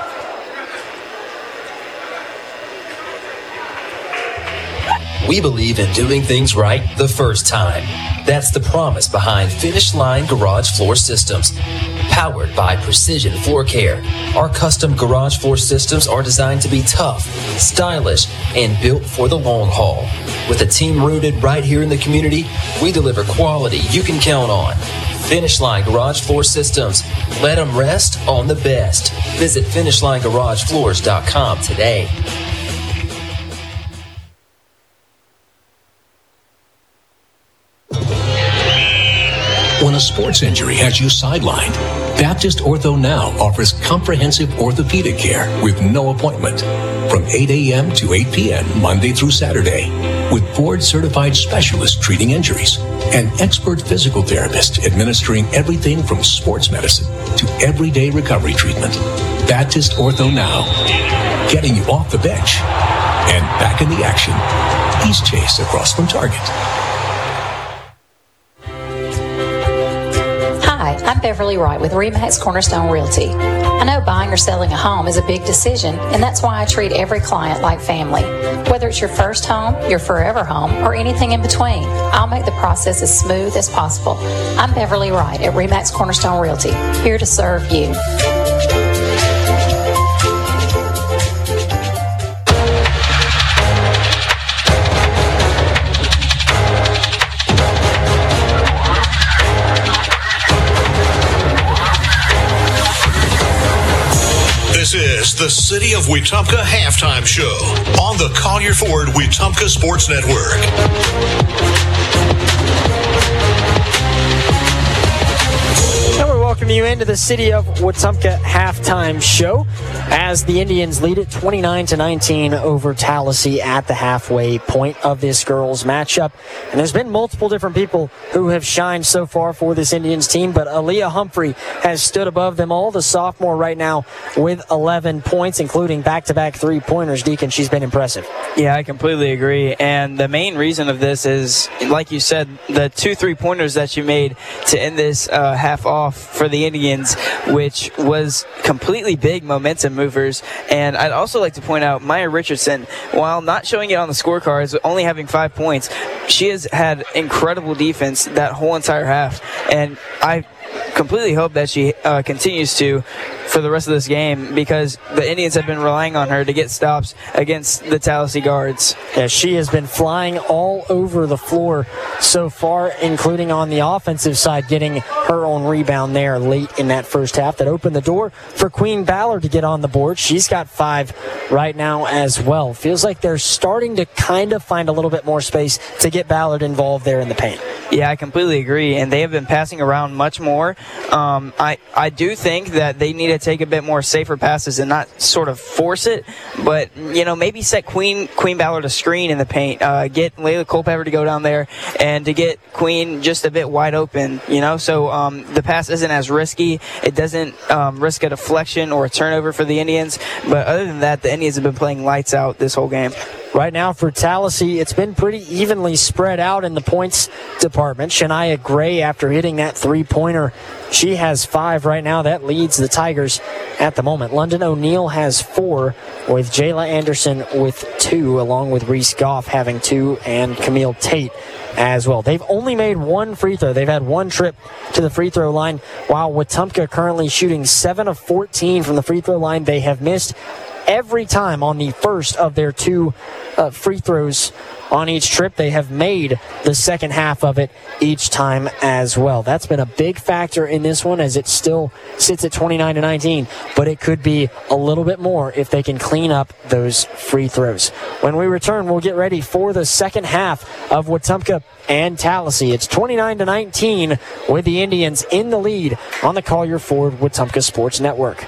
M: We believe in doing things right the first time. That's the promise behind Finish Line Garage Floor Systems. Powered by Precision Floor Care, our custom garage floor systems are designed to be tough, stylish, and built for the long haul. With a team rooted right here in the community, we deliver quality you can count on. Finish Line Garage Floor Systems. Let them rest on the best. Visit finish line garage floors dot com today.
N: When a sports injury has you sidelined, Baptist Ortho Now offers comprehensive orthopedic care with no appointment from eight a.m. to eight p.m. Monday through Saturday with board-certified specialists treating injuries and expert physical therapists administering everything from sports medicine to everyday recovery treatment. Baptist Ortho Now, getting you off the bench and back in the action. East Chase across from Target.
O: I'm Beverly Wright with RE/MAX Cornerstone Realty. I know buying or selling a home is a big decision, and that's why I treat every client like family. Whether it's your first home, your forever home, or anything in between, I'll make the process as smooth as possible. I'm Beverly Wright at RE/MAX Cornerstone Realty, here to serve you.
A: This is the City of Wetumpka halftime show on the Collier Ford Wetumpka Sports Network.
B: And we welcome you into the City of Wetumpka halftime show as the Indians lead it twenty-nine to nineteen over Tallahassee at the halfway point of this girls matchup. And there's been multiple different people who have shined so far for this Indians team, but Aaliyah Humphrey has stood above them all. The sophomore right now with eleven points, including back-to-back three-pointers. Deacon, she's been impressive.
C: Yeah, I completely agree. And the main reason of this is, like you said, the two three-pointers that you made to end this uh, half off for the Indians, which was completely big momentum movers. And I'd also like to point out Maya Richardson, while not showing it on the scorecards, only having five points, she has had incredible defense that whole entire half. And I completely hope that she uh, continues to for the rest of this game, because the Indians have been relying on her to get stops against the Tallahassee guards.
B: Yeah, she has been flying all over the floor so far, including on the offensive side, getting her own rebound there late in that first half that opened the door for Queen Ballard to get on the board. She's got five right now as well. Feels like they're starting to kind of find a little bit more space to get Ballard involved there in the paint.
C: Yeah, I completely agree, and they have been passing around much more. Um, I, I do think that they needed to take a bit more safer passes and not sort of force it, but, you know, maybe set Queen Queen Ballard a screen in the paint, uh, get Layla Culpepper to go down there and to get Queen just a bit wide open, you know, so um, the pass isn't as risky. It doesn't um, risk a deflection or a turnover for the Indians, but other than that, the Indians have been playing lights out this whole game.
B: Right now for Tallahassee, it's been pretty evenly spread out in the points department. Shania Gray, after hitting that three-pointer, she has five right now. That leads the Tigers at the moment. London O'Neill has four, with Jayla Anderson with two, along with Reese Goff having two, and Camille Tate as well. They've only made one free throw. They've had one trip to the free throw line, while Wetumpka currently shooting seven of fourteen from the free throw line. They have missed every time on the first of their two uh, free throws on each trip. They have made the second half of it each time as well. That's been a big factor in this one, as it still sits at twenty-nine to nineteen, but it could be a little bit more if they can clean up those free throws. When we return, we'll get ready for the second half of Wetumpka and Tallahassee. It's twenty-nine to nineteen with the Indians in the lead on the Collier Ford Wetumpka Sports Network.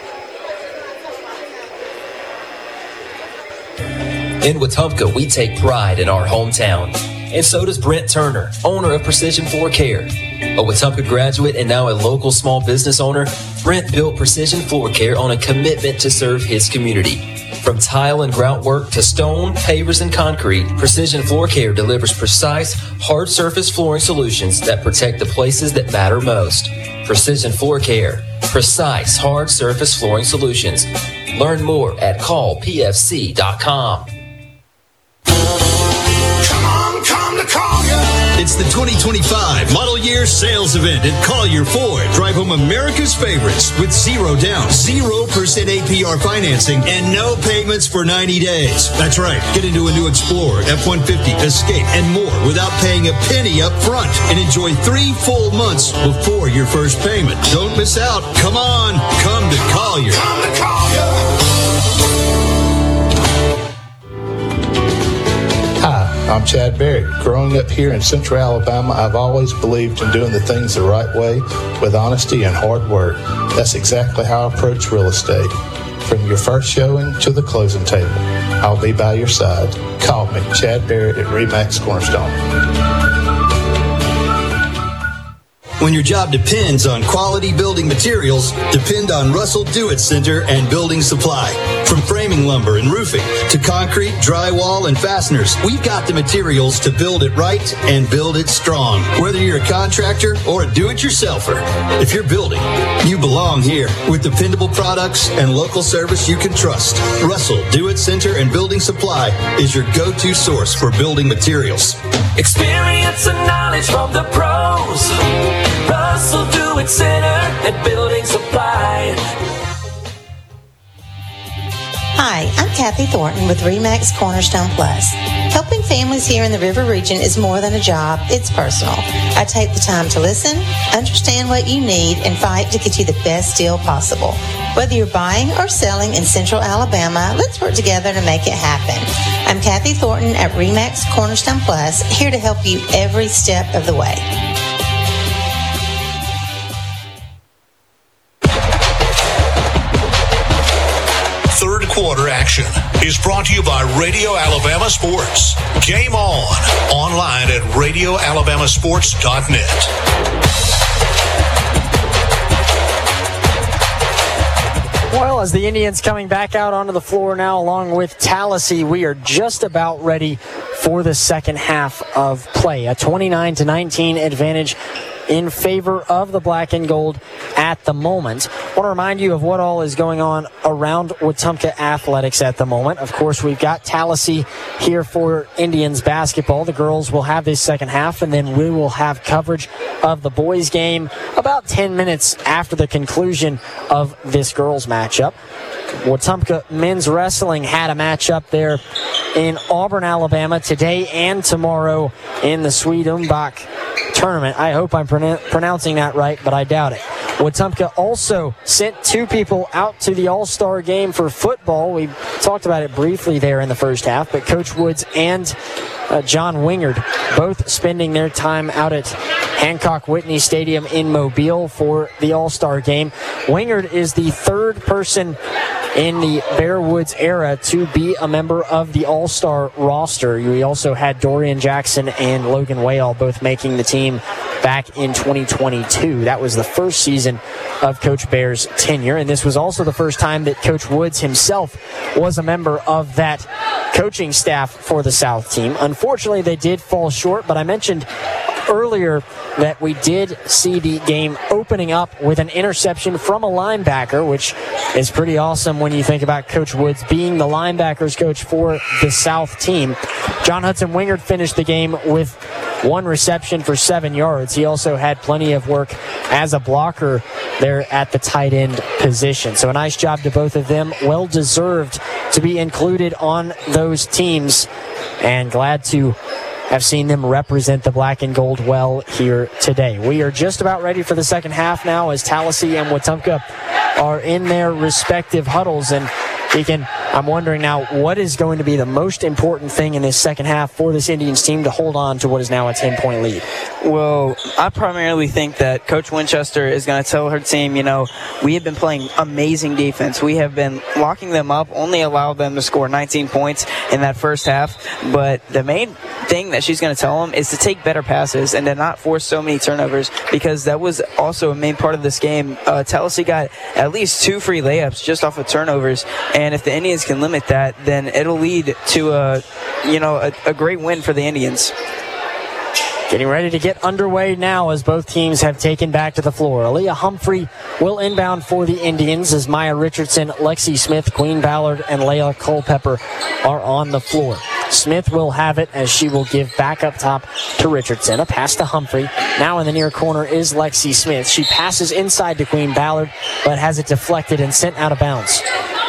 M: In Wetumpka, we take pride in our hometown. And so does Brent Turner, owner of Precision Floor Care. A Wetumpka graduate and now a local small business owner, Brent built Precision Floor Care on a commitment to serve his community. From tile and grout work to stone, pavers, and concrete, Precision Floor Care delivers precise, hard surface flooring solutions that protect the places that matter most. Precision Floor Care. Precise, hard surface flooring solutions. Learn more at call p f c dot com.
F: It's the twenty twenty-five Model Year Sales Event at Collier Ford. Drive home America's favorites with zero down, zero percent A P R financing, and no payments for ninety days. That's right. Get into a new Explorer, F one fifty, Escape, and more without paying a penny up front, and enjoy three full months before your first payment. Don't miss out. Come on. Come to Collier. Come to Collier.
P: Hi, I'm Chad Barrett. Growing up here in Central Alabama, I've always believed in doing the things the right way with honesty and hard work. That's exactly how I approach real estate. From your first showing to the closing table, I'll be by your side. Call me, Chad Barrett at Remax Cornerstone.
F: When your job depends on quality building materials, depend on Russell Do-It Center and Building Supply. From framing lumber and roofing to concrete, drywall, and fasteners, we've got the materials to build it right and build it strong. Whether you're a contractor or a do-it-yourselfer, if you're building, you belong here. With dependable products and local service you can trust, Russell Do-It Center and Building Supply is your go-to source for building materials.
Q: Experience and knowledge from the pros. Russell Do-It Center and Building Supply.
R: Hi, I'm Kathy Thornton with Remax Cornerstone Plus. Helping families here in the River Region is more than a job, it's personal. I take the time to listen, understand what you need, and fight to get you the best deal possible. Whether you're buying or selling in Central Alabama, let's work together to make it happen. I'm Kathy Thornton at Remax Cornerstone Plus, here to help you every step of the way.
A: Third quarter action is brought to you by Radio Alabama Sports. Game on. Online at radio alabama sports dot net.
B: Well, as the Indians coming back out onto the floor now, along with Tallahassee, we are just about ready for the second half of play. A twenty-nine to nineteen advantage in favor of the black and gold at the moment. I want to remind you of what all is going on around Wetumpka Athletics at the moment. Of course, we've got Tallahassee here for Indians basketball. The girls will have this second half, and then we will have coverage of the boys game about ten minutes after the conclusion of this girls matchup. Wetumpka men's wrestling had a matchup there in Auburn, Alabama today and tomorrow in the Swede Umbach tournament. I hope I'm pron- pronouncing that right, but I doubt it. Wetumpka also sent two people out to the All-Star game for football. We talked about it briefly there in the first half, but Coach Woods and uh, John Wingard both spending their time out at Hancock Whitney Stadium in Mobile for the All-Star game. Wingard is the third person in the Bear Woods era to be a member of the All-Star roster. We also had Dorian Jackson and Logan Wayall both making the team back in twenty twenty-two. That was the first season of Coach Bear's tenure, and this was also the first time that Coach Woods himself was a member of that coaching staff for the South team. Unfortunately, they did fall short, but I mentioned earlier that we did see the game opening up with an interception from a linebacker, which is pretty awesome when you think about Coach Woods being the linebackers coach for the South team. John Hudson Wingard finished the game with one reception for seven yards. He also had plenty of work as a blocker there at the tight end position. So a nice job to both of them. Well deserved to be included on those teams, and glad to have seen them represent the black and gold well here today. We are just about ready for the second half now as Tallahassee and Wetumpka are in their respective huddles. And Deacon, I'm wondering now, what is going to be the most important thing in this second half for this Indians team to hold on to what is now a ten-point lead?
C: Well, I primarily think that Coach Winchester is going to tell her team, you know, we have been playing amazing defense. We have been locking them up, only allowed them to score nineteen points in that first half. But the main thing that she's going to tell them is to take better passes and to not force so many turnovers, because that was also a main part of this game. Uh, Tallahassee got at least two free layups just off of turnovers. And if the Indians can limit that, then it'll lead to a, you know, a, a great win for the Indians.
B: Getting ready to get underway now as both teams have taken back to the floor. Aaliyah Humphrey will inbound for the Indians as Maya Richardson, Lexi Smith, Queen Ballard, and Layla Culpepper are on the floor. Smith will have it as she will give back up top to Richardson. A pass to Humphrey. Now in the near corner is Lexi Smith. She passes inside to Queen Ballard, but has it deflected and sent out of bounds.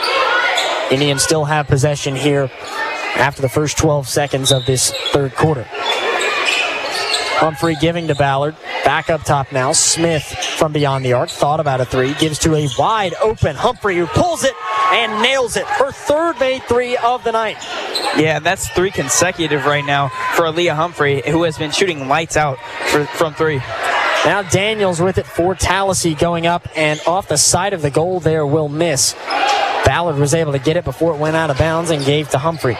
B: Indians still have possession here after the first twelve seconds of this third quarter. Humphrey giving to Ballard. Back up top now. Smith from beyond the arc. Thought about a three. Gives to a wide open Humphrey, who pulls it and nails it. Her third made three of the night.
C: Yeah, that's three consecutive right now for Aaliyah Humphrey, who has been shooting lights out for, from three.
B: Now Daniels with it for Tallahassee, going up and off the side of the goal there, will miss. Ballard was able to get it before it went out of bounds and gave to Humphrey.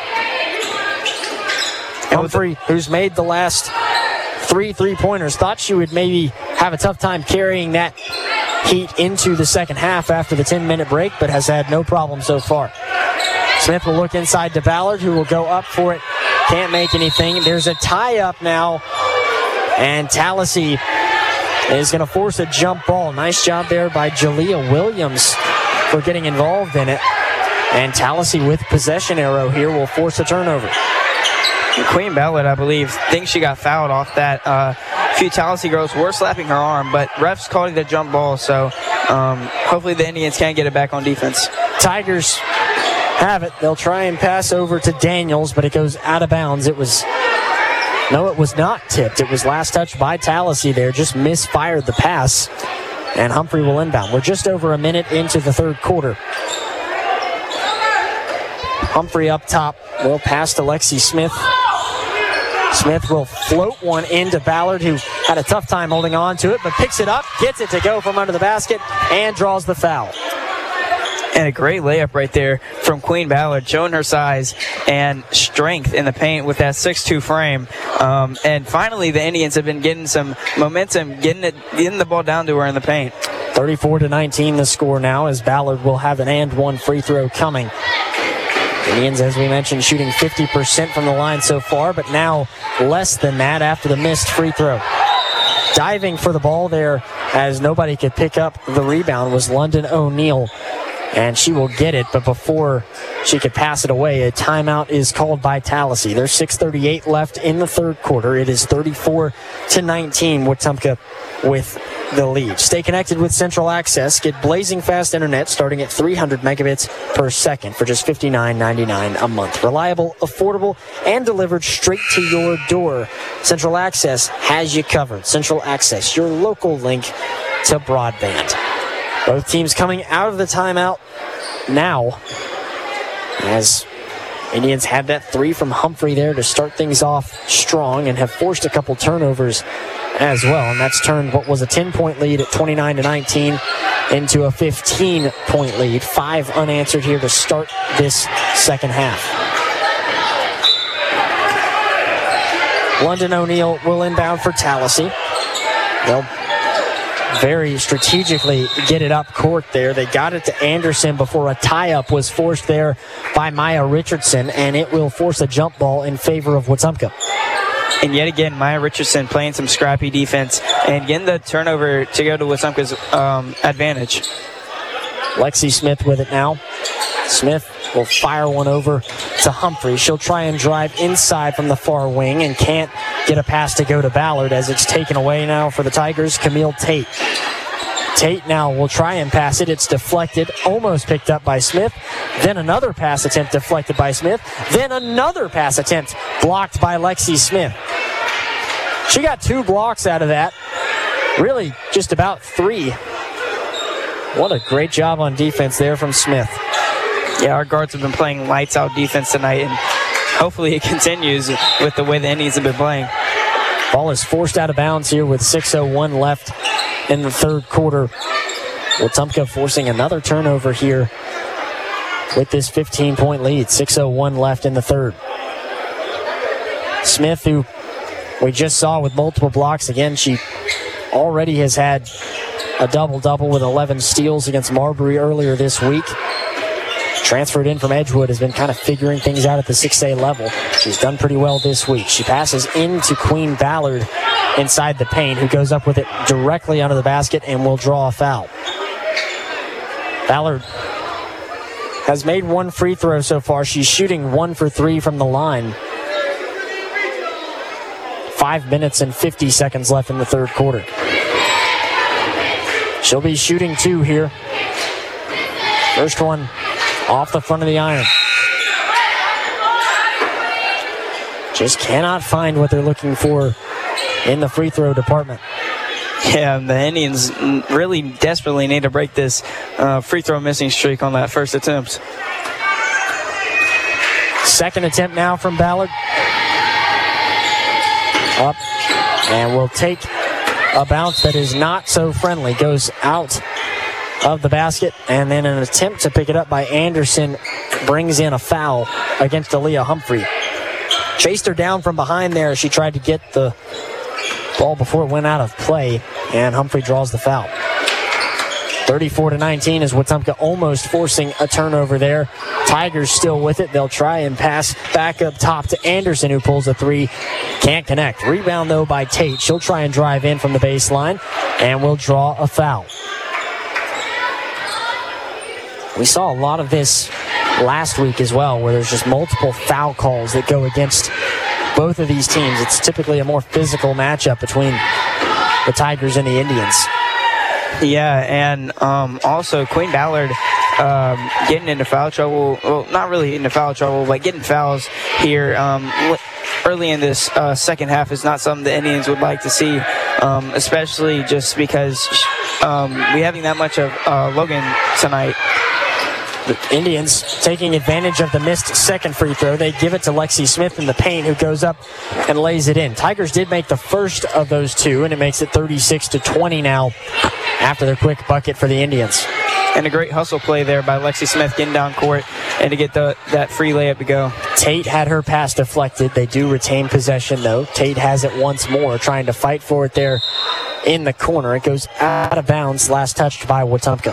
B: Humphrey, who's made the last three three-pointers, thought she would maybe have a tough time carrying that heat into the second half after the ten-minute break, but has had no problem so far. Smith will look inside to Ballard, who will go up for it. Can't make anything. There's a tie-up now, and Tallahassee is going to force a jump ball. Nice job there by Jalea Williams for getting involved in it. And Tallahassee with possession arrow here will force a turnover.
C: Queen Ballard, I believe, thinks she got fouled off that. Uh, a few Tallahassee girls were slapping her arm, but refs called it a jump ball, so um, hopefully the Indians can't get it back on defense.
B: Tigers have it. They'll try and pass over to Daniels, but it goes out of bounds. It was, no, it was not tipped. It was last touched by Tallahassee there, just misfired the pass, and Humphrey will inbound. We're just over a minute into the third quarter. Humphrey up top will pass to Lexi Smith. Smith will float one into Ballard, who had a tough time holding on to it, but picks it up, gets it to go from under the basket, and draws the foul.
C: And a great layup right there from Queen Ballard, showing her size and strength in the paint with that six two frame. Um, and finally, the Indians have been getting some momentum, getting it, getting the ball down to her in the paint.
B: thirty-four to nineteen the score now, as Ballard will have an and one free throw coming. Indians, as we mentioned, shooting fifty percent from the line so far, but now less than that after the missed free throw. Diving for the ball there, as nobody could pick up the rebound, was London O'Neill. And she will get it, but before she could pass it away, a timeout is called by Tallahassee. There's six thirty-eight left in the third quarter. It is thirty-four to nineteen, Wetumpka with the lead. Stay connected with Central Access. Get blazing fast internet starting at three hundred megabits per second for just fifty-nine ninety-nine a month. Reliable, affordable, and delivered straight to your door. Central Access has you covered. Central Access, your local link to broadband. Both teams coming out of the timeout now, as Indians had that three from Humphrey there to start things off strong and have forced a couple turnovers as well, and that's turned what was a ten-point lead at twenty-nine to nineteen into a fifteen-point lead. Five unanswered here to start this second half. London O'Neill will inbound for Tallahassee. They'll very strategically get it up court there. They got it to Anderson before a tie-up was forced there by Maya Richardson, and it will force a jump ball in favor of Wetumpka.
C: And yet again, Maya Richardson playing some scrappy defense and getting the turnover to go to Wetumpka's um, advantage.
B: Lexi Smith with it now. Smith will fire one over to Humphrey. She'll try and drive inside from the far wing and can't get a pass to go to Ballard as it's taken away now for the Tigers. Camille Tate. Tate now will try and pass it. It's deflected, almost picked up by Smith. Then another pass attempt deflected by Smith. Then another pass attempt blocked by Lexi Smith. She got two blocks out of that. Really, just about three. What a great job on defense there from Smith.
C: Yeah, our guards have been playing lights out defense tonight, and hopefully it continues with the way the Indians have been playing.
B: Ball is forced out of bounds here with six oh one left in the third quarter. Wetumpka forcing another turnover here with this fifteen-point lead. six oh one left in the third. Smith, who we just saw with multiple blocks, again, she already has had a double-double with eleven steals against Marbury earlier this week. Transferred in from Edgewood, has been kind of figuring things out at the six A level. She's done pretty well this week. She passes into Queen Ballard inside the paint, who goes up with it directly under the basket and will draw a foul. Ballard has made one free throw so far. She's shooting one for three from the line. Five minutes and fifty seconds left in the third quarter. She'll be shooting two here. First one off the front of the iron. Just cannot find what they're looking for in the free throw department.
C: Yeah, the Indians really desperately need to break this uh, free throw missing streak on that first attempt.
B: Second attempt now from Ballard. Up, and will take a bounce that is not so friendly. Goes out of the basket, and then an attempt to pick it up by Anderson brings in a foul against Aaliyah Humphrey. Chased her down from behind there. She tried to get the ball before it went out of play, and Humphrey draws the foul. thirty-four to nineteen is Wetumpka almost forcing a turnover there. Tigers still with it. They'll try and pass back up top to Anderson, who pulls a three. Can't connect. Rebound, though, by Tate. She'll try and drive in from the baseline and will draw a foul. We saw a lot of this last week as well, where there's just multiple foul calls that go against both of these teams. It's typically a more physical matchup between the Tigers and the Indians.
C: Yeah, and um, also Queen Ballard um, getting into foul trouble. Well, not really into foul trouble, but getting fouls here um, early in this uh, second half is not something the Indians would like to see, um, especially just because um, we having that much of uh, Logan tonight.
B: The Indians taking advantage of the missed second free throw. They give it to Lexi Smith in the paint, who goes up and lays it in. Tigers did make the first of those two, and it makes it thirty-six to twenty now after their quick bucket for the Indians.
C: And a great hustle play there by Lexi Smith getting down court and to get the, that free layup to go.
B: Tate had her pass deflected. They do retain possession, though. Tate has it once more, trying to fight for it there in the corner. It goes out of bounds, last touched by Wetumpka.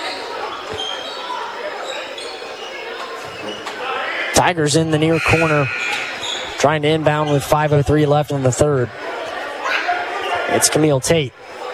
B: Tigers in the near corner, trying to inbound with five oh three left in the third. It's Camille Tate.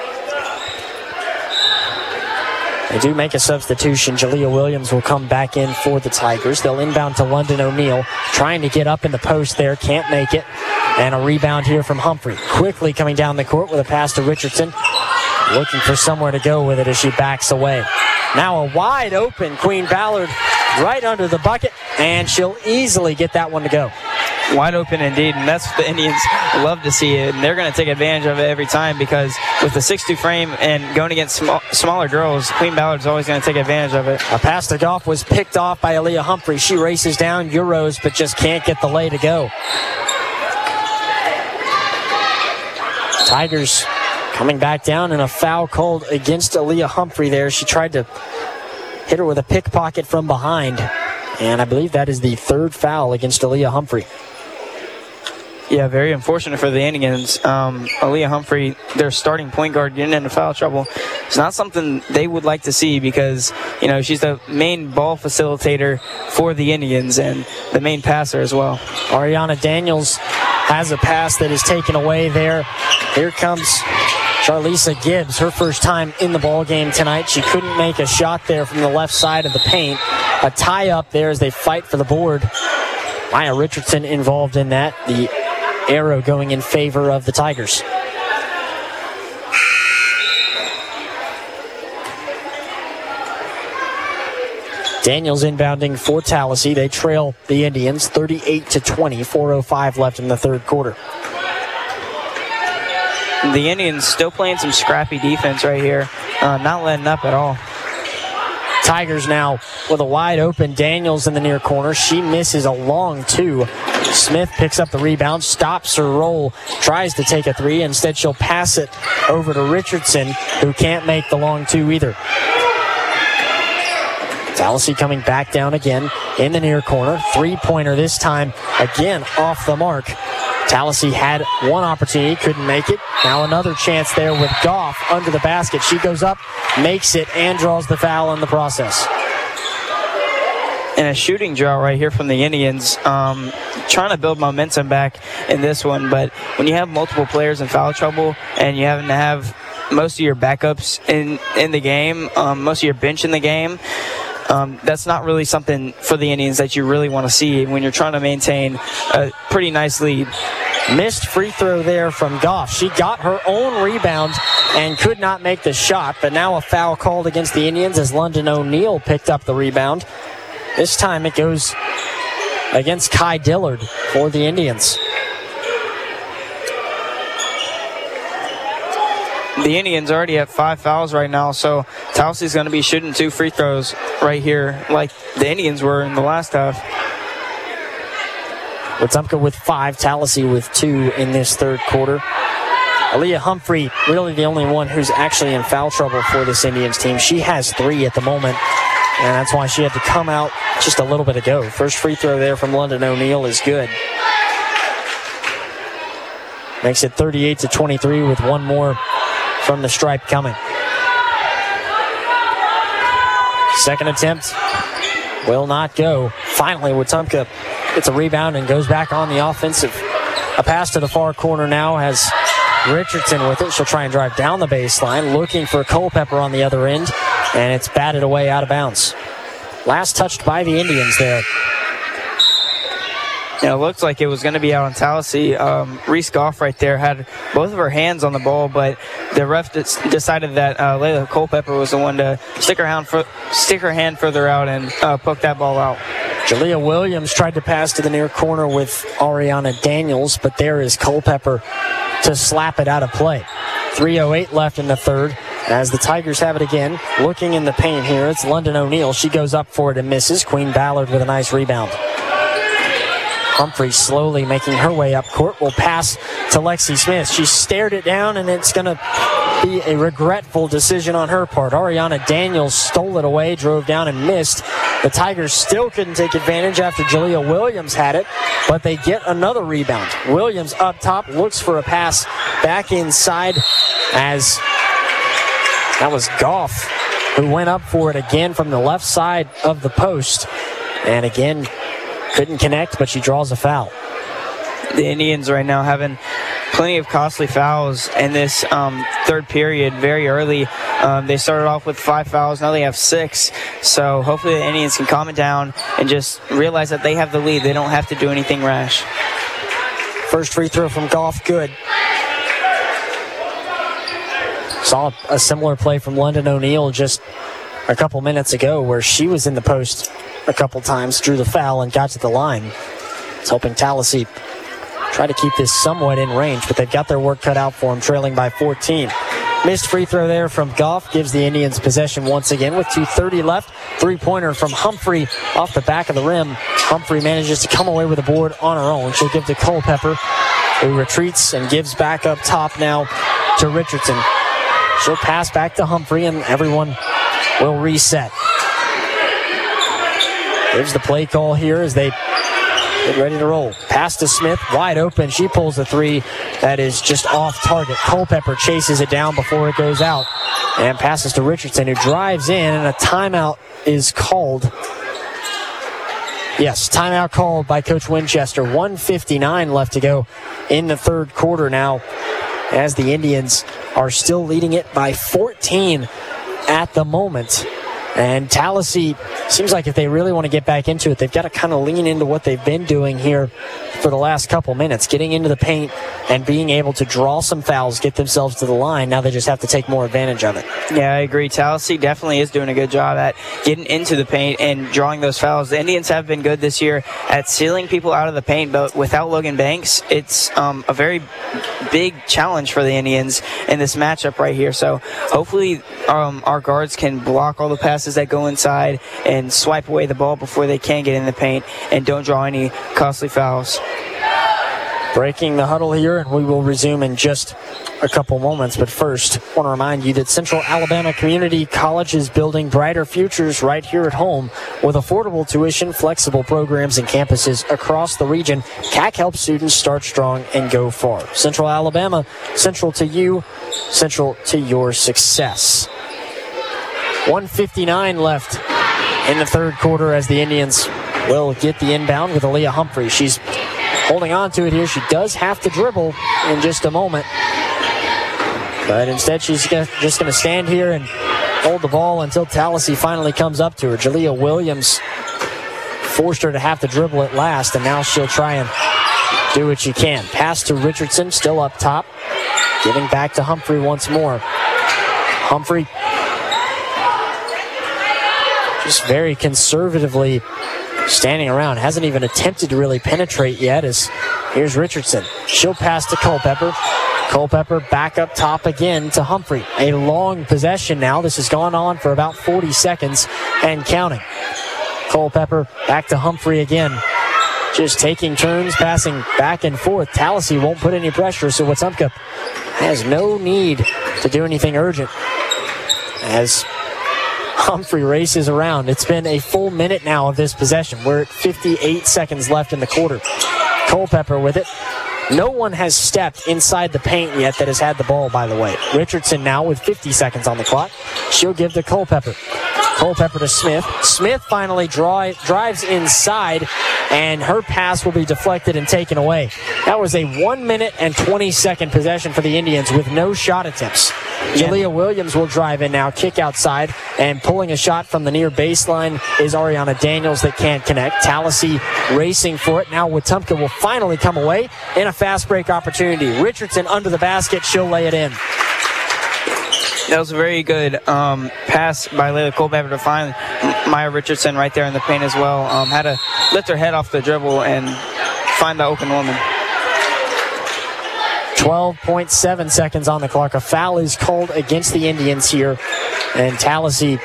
B: They do make a substitution. Jalea Williams will come back in for the Tigers. They'll inbound to London O'Neill, trying to get up in the post there, can't make it. And a rebound here from Humphrey. Quickly coming down the court with a pass to Richardson, looking for somewhere to go with it as she backs away. Now a wide open Queen Ballard right under the bucket, and she'll easily get that one to go.
C: Wide open indeed, and that's what the Indians love to see it, and they're going to take advantage of it every time, because with the six two frame and going against small, smaller girls, Queen Ballard's always going to take advantage of it.
B: A pass to Goff was picked off by Aaliyah Humphrey. She races down Euros, but just can't get the lay to go. Tigers coming back down, and a foul called against Aaliyah Humphrey there. She tried to hit her with a pickpocket from behind, and I believe that is the third foul against Aaliyah Humphrey.
C: Yeah, very unfortunate for the Indians. Um, Aaliyah Humphrey, their starting point guard, getting into foul trouble. It's not something they would like to see because, you know, she's the main ball facilitator for the Indians and the main passer as well.
B: Ariana Daniels has a pass that is taken away there. Here comes Charlisa Gibbs, her first time in the ball game tonight. She couldn't make a shot there from the left side of the paint. A tie up there as they fight for the board. Maya Richardson involved in that. The arrow going in favor of the Tigers. Daniels inbounding for Tallahassee. They trail the Indians thirty-eight to twenty. four oh five left in the third quarter.
C: The Indians still playing some scrappy defense right here. Uh, not letting up at all.
B: Tigers now with a wide open Daniels in the near corner. She misses a long two. Smith picks up the rebound, stops her roll, tries to take a three. Instead, she'll pass it over to Richardson, who can't make the long two either. Tallahassee coming back down again in the near corner. Three-pointer this time, again off the mark. Tallahassee had one opportunity, couldn't make it. Now another chance there with Goff under the basket. She goes up, makes it, and draws the foul in the process.
C: And a shooting drought right here from the Indians. Um, trying to build momentum back in this one, but when you have multiple players in foul trouble and you having to have most of your backups in, in the game, um, most of your bench in the game, Um, that's not really something for the Indians that you really want to see when you're trying to maintain a pretty nice lead.
B: Missed free throw there from Goff. She got her own rebound and could not make the shot, but now a foul called against the Indians as London O'Neill picked up the rebound. This time it goes against Kai Dillard for the Indians.
C: The Indians already have five fouls right now, so Taussie's going to be shooting two free throws right here like the Indians were in the last half.
B: Wetumpka with five, Tallahassee with two in this third quarter. Aaliyah Humphrey, really the only one who's actually in foul trouble for this Indians team. She has three at the moment, and that's why she had to come out just a little bit ago. First free throw there from London O'Neill is good. Makes it thirty-eight to twenty-three with one more from the stripe coming. Second attempt will not go. Finally, Wetumpka gets a rebound and goes back on the offensive. A pass to the far corner now has Richardson with it. She'll try and drive down the baseline, looking for Culpepper on the other end, and it's batted away out of bounds. Last touched by the Indians there.
C: Yeah, it looked like it was going to be out on Tallahassee. Um, Reese Goff right there had both of her hands on the ball, but the ref decided that uh, Layla Culpepper was the one to stick her hand, for, stick her hand further out and uh, poke that ball out.
B: Jalea Williams tried to pass to the near corner with Ariana Daniels, but there is Culpepper to slap it out of play. three oh eight left in the third as the Tigers have it again. Looking in the paint here, it's London O'Neill. She goes up for it and misses. Queen Ballard with a nice rebound. Humphrey slowly making her way up court. Will pass to Lexi Smith. She stared it down, and it's going to be a regretful decision on her part. Ariana Daniels stole it away, drove down and missed. The Tigers still couldn't take advantage after Jalea Williams had it, but they get another rebound. Williams up top looks for a pass back inside as that was Goff who went up for it again from the left side of the post. And again, couldn't connect, but she draws a foul.
C: The Indians right now having plenty of costly fouls in this um, third period very early. Um, they started off with five fouls. Now they have six. So hopefully the Indians can calm it down and just realize that they have the lead. They don't have to do anything rash.
B: First free throw from Goff, good. Saw a similar play from London O'Neill just a couple minutes ago where she was in the post a couple times, drew the foul, and got to the line. It's hoping Tallahassee try to keep this somewhat in range, but they've got their work cut out for them, trailing by fourteen. Missed free throw there from Goff gives the Indians possession once again with two thirty left. Three-pointer from Humphrey off the back of the rim. Humphrey manages to come away with a board on her own. She'll give to Culpepper. who retreats and gives back up top now to Richardson. She'll pass back to Humphrey, and everyone will reset. There's the play call here as they get ready to roll. Pass to Smith, wide open. She pulls the three. That is just off target. Culpepper chases it down before it goes out and passes to Richardson, who drives in, and a timeout is called. Yes, timeout called by Coach Winchester. one fifty-nine left to go in the third quarter now, as the Indians are still leading it by fourteen at the moment. And Tallahassee, seems like if they really want to get back into it, they've got to kind of lean into what they've been doing here for the last couple minutes, getting into the paint and being able to draw some fouls, get themselves to the line. Now they just have to take more advantage of it.
C: Yeah, I agree. Tallahassee definitely is doing a good job at getting into the paint and drawing those fouls. The Indians have been good this year at sealing people out of the paint, but without Logan Banks, it's um, a very big challenge for the Indians in this matchup right here. So hopefully um, our guards can block all the passes that go inside and swipe away the ball before they can get in the paint and don't draw any costly fouls.
B: Breaking the huddle here, and we will resume in just a couple moments. But first, I want to remind you that Central Alabama Community College is building brighter futures right here at home with affordable tuition, flexible programs, and campuses across the region. C A C helps students start strong and go far. Central Alabama, central to you, central to your success. one fifty-nine left in the third quarter as the Indians will get the inbound with Aaliyah Humphrey. She's holding on to it here. She does have to dribble in just a moment, but instead she's just going to stand here and hold the ball until Tallahassee finally comes up to her. Jalea Williams forced her to have to dribble at last, and now she'll try and do what she can. Pass to Richardson, still up top, giving back to Humphrey once more. Humphrey just very conservatively standing around. Hasn't even attempted to really penetrate yet, as here's Richardson. She'll pass to Culpepper. Culpepper back up top again to Humphrey. A long possession now. This has gone on for about forty seconds and counting. Culpepper back to Humphrey again. Just taking turns, passing back and forth. Tallahassee won't put any pressure, so Wetumpka has no need to do anything urgent as Humphrey races around. It's been a full minute now of this possession. We're at fifty-eight seconds left in the quarter. Culpepper with it. No one has stepped inside the paint yet that has had the ball, by the way. Richardson now with fifty seconds on the clock. She'll give to Culpepper. Culpepper to Smith. Smith finally draw, drives inside, and her pass will be deflected and taken away. That was a one minute and twenty second possession for the Indians with no shot attempts. Jalea Williams will drive in now, kick outside, and pulling a shot from the near baseline is Ariana Daniels that can't connect. Tallahassee racing for it. Now Wetumpka will finally come away in a fast break opportunity. Richardson under the basket. She'll lay it in.
C: That was a very good um, pass by Layla Culpepper to find Maya Richardson right there in the paint as well. Um, had to lift her head off the dribble and find the open woman.
B: twelve point seven seconds on the clock. A foul is called against the Indians here, and Tallahassee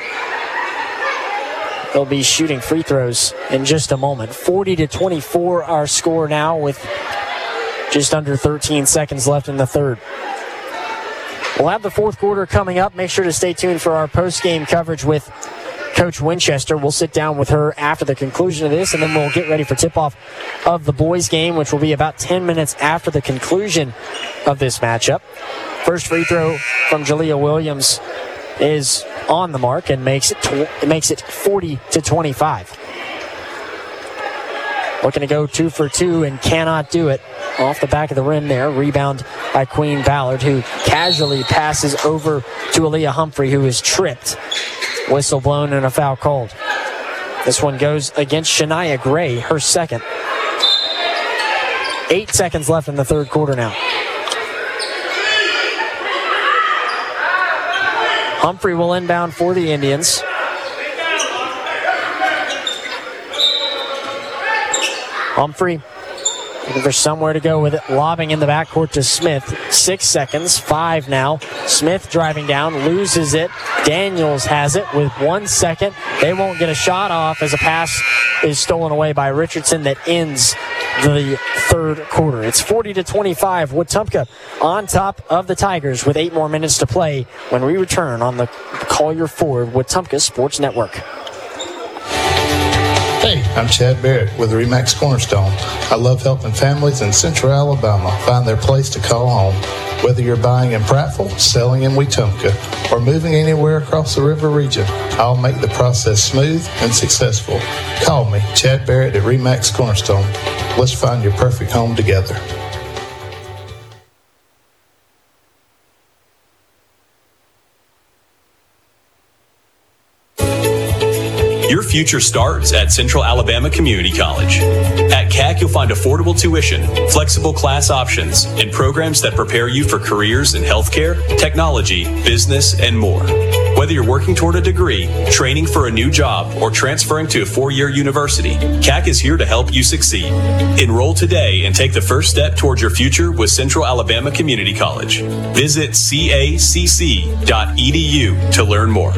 B: will be shooting free throws in just a moment. forty to twenty-four our score now with just under thirteen seconds left in the third. We'll have the fourth quarter coming up. Make sure to stay tuned for our post-game coverage with Coach Winchester. We'll sit down with her after the conclusion of this, and then we'll get ready for tip-off of the boys' game, which will be about ten minutes after the conclusion of this matchup. First free throw from Jalea Williams is on the mark and makes it tw- it makes it forty to twenty-five. Looking to go two for two and cannot do it. Off the back of the rim there. Rebound by Queen Ballard, who casually passes over to Aaliyah Humphrey, who is tripped. Whistle blown and a foul called. This one goes against Shania Gray, her second. Eight seconds left in the third quarter now. Humphrey will inbound for the Indians. Humphrey Looking for somewhere to go with it. Lobbing in the backcourt to Smith. Six seconds. Five now. Smith driving down. Loses it. Daniels has it with one second. They won't get a shot off as a pass is stolen away by Richardson that ends the third quarter. It's forty to twenty-five. Wetumpka on top of the Tigers with eight more minutes to play when we return on the Collier Ford Wetumpka Sports Network.
P: Hey, I'm Chad Barrett with Remax Cornerstone. I love helping families in Central Alabama find their place to call home. Whether you're buying in Prattville, selling in Wetumpka, or moving anywhere across the river region, I'll make the process smooth and successful. Call me, Chad Barrett at Remax Cornerstone. Let's find your perfect home together.
H: Your future starts at Central Alabama Community College. At C A C, you'll find affordable tuition, flexible class options, and programs that prepare you for careers in healthcare, technology, business, and more. Whether you're working toward a degree, training for a new job, or transferring to a four-year university, C A C is here to help you succeed. Enroll today and take the first step towards your future with Central Alabama Community College. Visit C A C C dot E D U to learn more.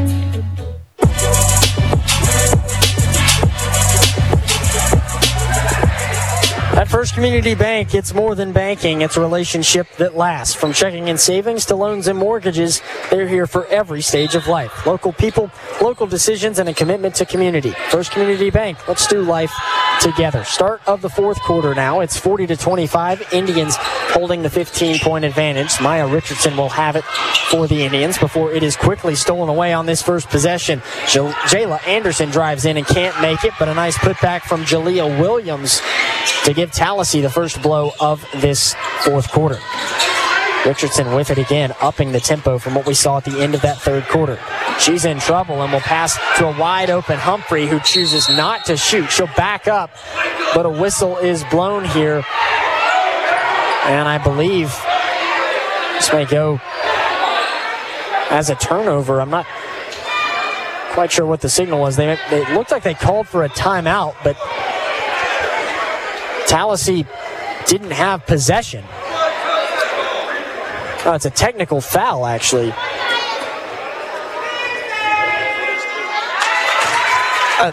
B: At First Community Bank, it's more than banking. It's a relationship that lasts. From checking and savings to loans and mortgages, they're here for every stage of life. Local people, local decisions, and a commitment to community. First Community Bank, let's do life together. Start of the fourth quarter now. It's forty to twenty-five. Indians holding the fifteen-point advantage. Maya Richardson will have it for the Indians before it is quickly stolen away on this first possession. J- Jayla Anderson drives in and can't make it, but a nice putback from Jalea Williams to give Tallahassee the first blow of this fourth quarter. Richardson with it again, upping the tempo from what we saw at the end of that third quarter. She's in trouble and will pass to a wide-open Humphrey, who chooses not to shoot. She'll back up, but a whistle is blown here. And I believe this may go as a turnover. I'm not quite sure what the signal was. They, they looked like they called for a timeout, but Tallahassee didn't have possession. Oh, it's a technical foul, actually. Uh,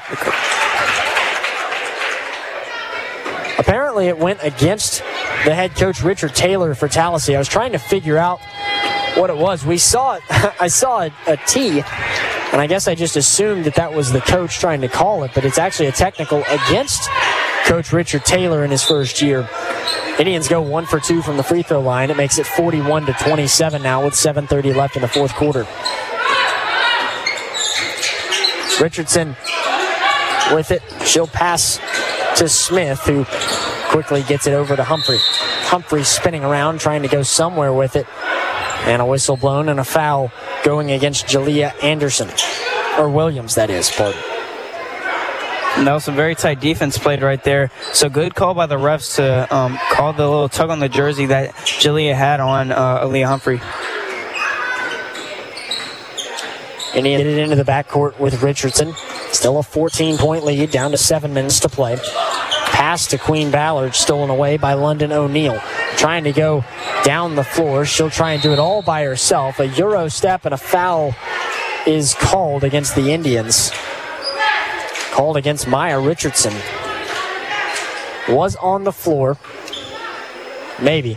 B: apparently, it went against the head coach, Richard Taylor, for Tallahassee. I was trying to figure out what it was. We saw it. I saw a, a T, and I guess I just assumed that that was the coach trying to call it, but it's actually a technical against Coach Richard Taylor in his first year. Indians go one for two from the free throw line. It makes it forty-one to twenty-seven now with seven thirty left in the fourth quarter. Richardson with it. She'll pass to Smith, who quickly gets it over to Humphrey. Humphrey spinning around, trying to go somewhere with it. And a whistle blown and a foul going against Jalea Anderson. Or Williams, that is, pardon.
C: And that was some very tight defense played right there. So good call by the refs to um, call the little tug on the jersey that Jalea had on uh, Aaliyah Humphrey.
B: Indian get it into the backcourt with Richardson. Still a fourteen-point lead, down to seven minutes to play. Pass to Queen Ballard, stolen away by London O'Neill. Trying to go down the floor. She'll try and do it all by herself. A Euro step and a foul is called against the Indians. Called against Maya Richardson. Was on the floor. Maybe.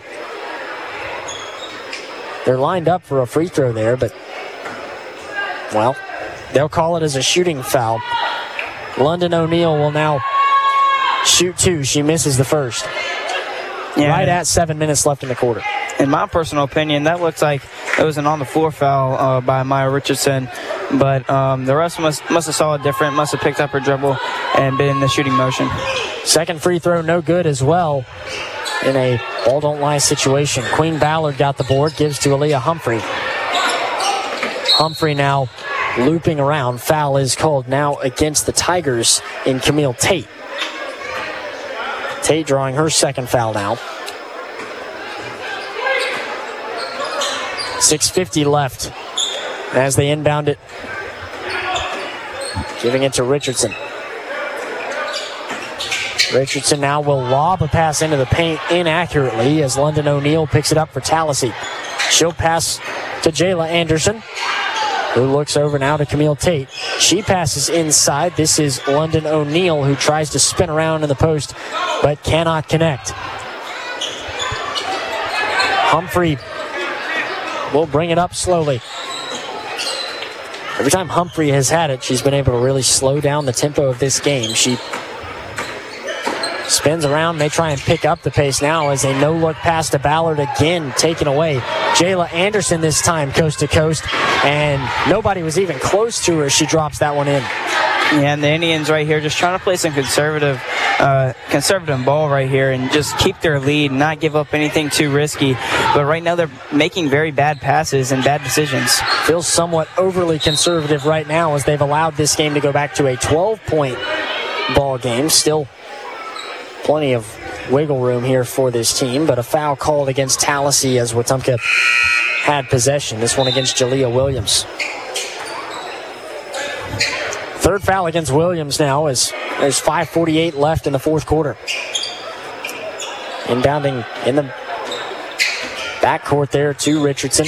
B: They're lined up for a free throw there, but, well, they'll call it as a shooting foul. London O'Neill will now shoot two. She misses the first. Yeah. Right at seven minutes left in the quarter.
C: In my personal opinion, that looks like it was an on-the-floor foul uh, by Maya Richardson. But um, the rest must must have saw it different, must have picked up her dribble and been in the shooting motion.
B: Second free throw, no good as well in a ball don't lie situation. Queen Ballard got the board, gives to Aaliyah Humphrey. Humphrey now looping around. Foul is called now against the Tigers in Camille Tate. Tate drawing her second foul now. six fifty left as they inbound it. Giving it to Richardson. Richardson now will lob a pass into the paint inaccurately as London O'Neill picks it up for Tallahassee. She'll pass to Jayla Anderson, who looks over now to Camille Tate. She passes inside. This is London O'Neill, who tries to spin around in the post but cannot connect. Humphrey will bring it up slowly. Every time Humphrey has had it, she's been able to really slow down the tempo of this game. She spins around, may try and pick up the pace now as a no-look pass to Ballard again taken away. Jayla Anderson this time coast to coast, and nobody was even close to her. She drops that one in.
C: Yeah, and the Indians right here just trying to play some conservative uh, conservative ball right here and just keep their lead, not give up anything too risky. But right now they're making very bad passes and bad decisions.
B: Feels somewhat overly conservative right now as they've allowed this game to go back to a twelve-point ball game. Still plenty of wiggle room here for this team, but a foul called against Tallahassee as Wetumpka had possession. This one against Jalea Williams. Third foul against Williams now as there's five forty-eight left in the fourth quarter. Inbounding in the backcourt there to Richardson.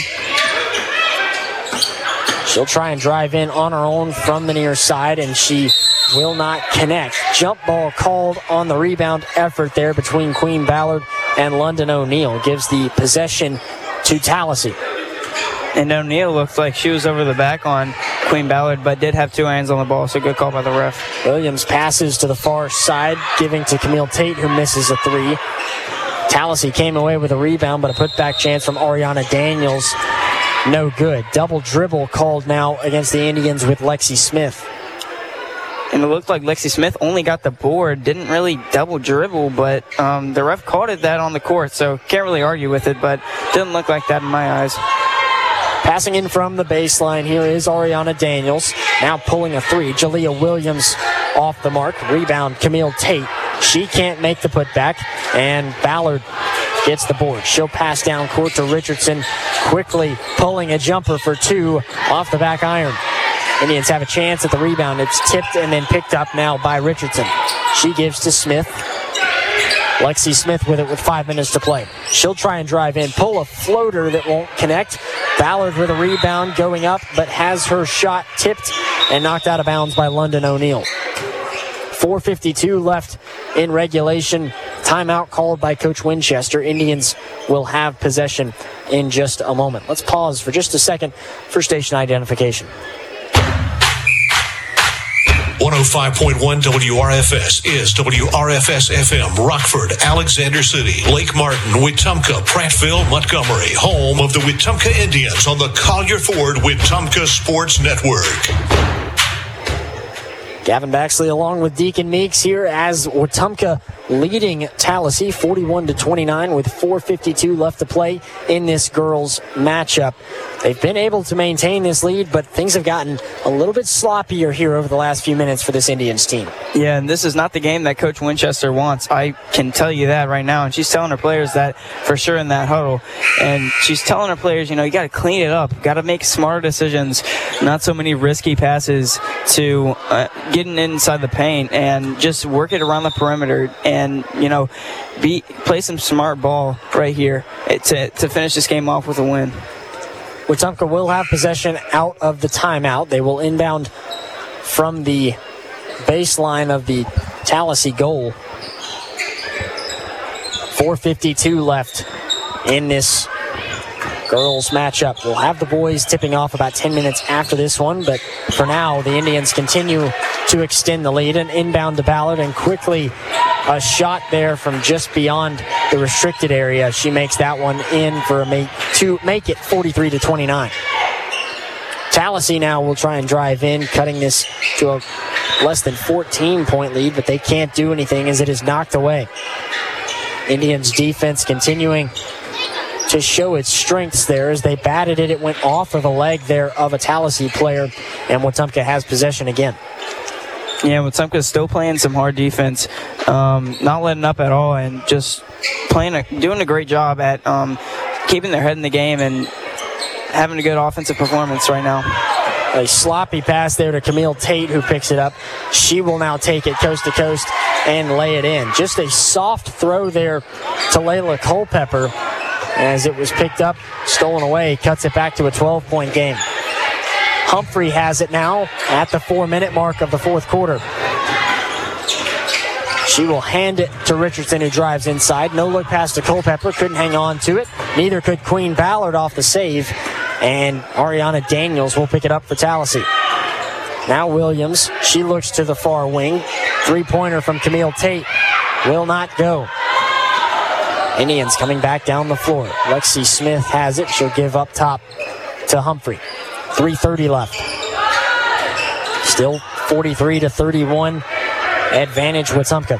B: She'll try and drive in on her own from the near side, and she will not connect. Jump ball called on the rebound effort there between Queen Ballard and London O'Neill. Gives the possession to Tallahassee.
C: And O'Neill looked like she was over the back on Queen Ballard, but did have two hands on the ball, so good call by the ref.
B: Williams passes to the far side, giving to Camille Tate, who misses a three. Tallahassee came away with a rebound, but a putback chance from Ariana Daniels. No good. Double dribble called now against the Indians with Lexi Smith.
C: And it looked like Lexi Smith only got the board, didn't really double dribble, but um, the ref called it that on the court, so can't really argue with it, but didn't look like that in my eyes.
B: Passing in from the baseline here is Ariana Daniels. Now pulling a three. Jalea Williams off the mark. Rebound, Camille Tate. She can't make the putback, and Ballard gets the board. She'll pass down court to Richardson, quickly pulling a jumper for two off the back iron. Indians have a chance at the rebound. It's tipped and then picked up now by Richardson. She gives to Smith. Lexi Smith with it with five minutes to play. She'll try and drive in, pull a floater that won't connect. Ballard with a rebound going up, but has her shot tipped and knocked out of bounds by London O'Neill. four fifty-two left in regulation. Timeout called by Coach Winchester. Indians will have possession in just a moment. Let's pause for just a second for station identification.
A: one oh five point one W R F S is W R F S F M, Rockford, Alexander City, Lake Martin, Wetumpka, Prattville, Montgomery, home of the Wetumpka Indians on the Collier Ford Wetumpka Sports Network.
B: Gavin Baxley along with Deacon Meeks here as Wetumpka leading Tallahassee forty-one to twenty-nine with four fifty-two left to play in this girls matchup. They've been able to maintain this lead, but things have gotten a little bit sloppier here over the last few minutes for this Indians team.
C: Yeah, and this is not the game that Coach Winchester wants. I can tell you that right now. And she's telling her players that for sure in that huddle. And she's telling her players, you know, you got to clean it up. Got to make smarter decisions, not so many risky passes to uh, getting inside the paint, and just work it around the perimeter and, you know, be play some smart ball right here to, to finish this game off with a win.
B: Wetumpka will have possession out of the timeout. They will inbound from the baseline of the Tallahassee goal. four fifty-two left in this girls matchup. We'll have the boys tipping off about ten minutes after this one, but for now, the Indians continue to extend the lead. And inbound to Ballard, and quickly a shot there from just beyond the restricted area. She makes that one in for a make to make it forty-three to twenty-nine. Tallahassee now will try and drive in, cutting this to a less than fourteen point lead, but they can't do anything as it is knocked away. Indians defense continuing to show its strengths there as they batted it. It went off of a leg there of a Tallahassee player, and Wetumpka has possession again.
C: Yeah, Wetumpka is still playing some hard defense, um, not letting up at all, and just playing, a, doing a great job at um, keeping their head in the game and having a good offensive performance right now.
B: A sloppy pass there to Camille Tate, who picks it up. She will now take it coast to coast and lay it in. Just a soft throw there to Layla Culpepper as it was picked up, stolen away, cuts it back to a twelve-point game. Humphrey has it now at the four-minute mark of the fourth quarter. She will hand it to Richardson, who drives inside. No look pass to Culpepper. Couldn't hang on to it. Neither could Queen Ballard off the save. And Ariana Daniels will pick it up for Tallahassee. Now Williams. She looks to the far wing. Three-pointer from Camille Tate will not go. Indians coming back down the floor. Lexi Smith has it. She'll give up top to Humphrey. three thirty left. Still forty-three to thirty-one. Advantage Wetumpka.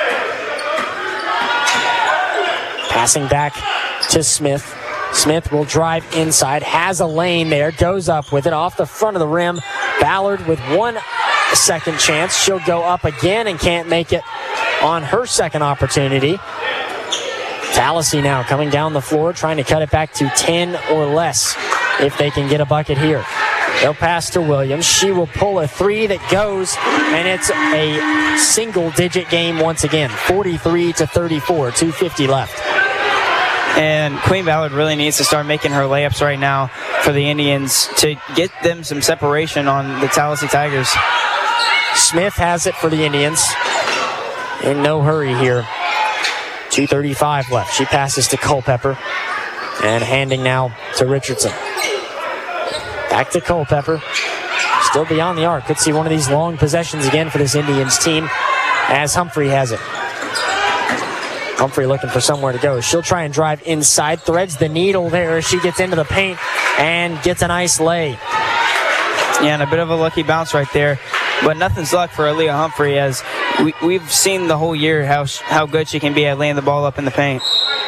B: Passing back to Smith. Smith will drive inside, has a lane there, goes up with it off the front of the rim. Ballard with one second chance. She'll go up again and can't make it on her second opportunity. Tallahassee now coming down the floor, trying to cut it back to ten or less if they can get a bucket here. They'll pass to Williams. She will pull a three that goes, and it's a single-digit game once again. forty-three to thirty-four, two fifty left.
C: And Queen Ballard really needs to start making her layups right now for the Indians to get them some separation on the Tallahassee Tigers.
B: Smith has it for the Indians. In no hurry here. two thirty-five left. She passes to Culpepper. And handing now to Richardson. Back to Culpepper. Still beyond the arc. Could see one of these long possessions again for this Indians team as Humphrey has it. Humphrey looking for somewhere to go. She'll try and drive inside. Threads the needle there as she gets into the paint and gets a nice lay.
C: Yeah, and a bit of a lucky bounce right there. But nothing's luck for Aaliyah Humphrey, as we, we've seen the whole year how how good she can be at laying the ball up in the paint.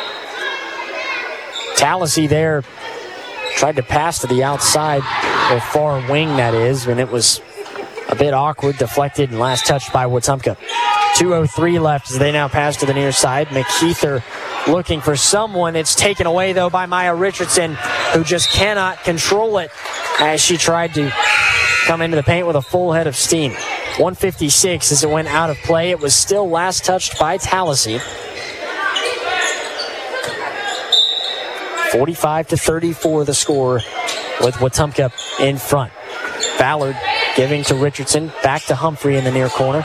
B: Tallahassee there tried to pass to the outside, or far wing that is, and it was a bit awkward, deflected, and last touched by Wetumpka. two oh three left as they now pass to the near side. McKeither looking for someone. It's taken away, though, by Maya Richardson, who just cannot control it as she tried to come into the paint with a full head of steam. one fifty-six as it went out of play. It was still last touched by Tallahassee. forty-five to thirty-four the score with Wetumpka in front. Ballard giving to Richardson. Back to Humphrey in the near corner.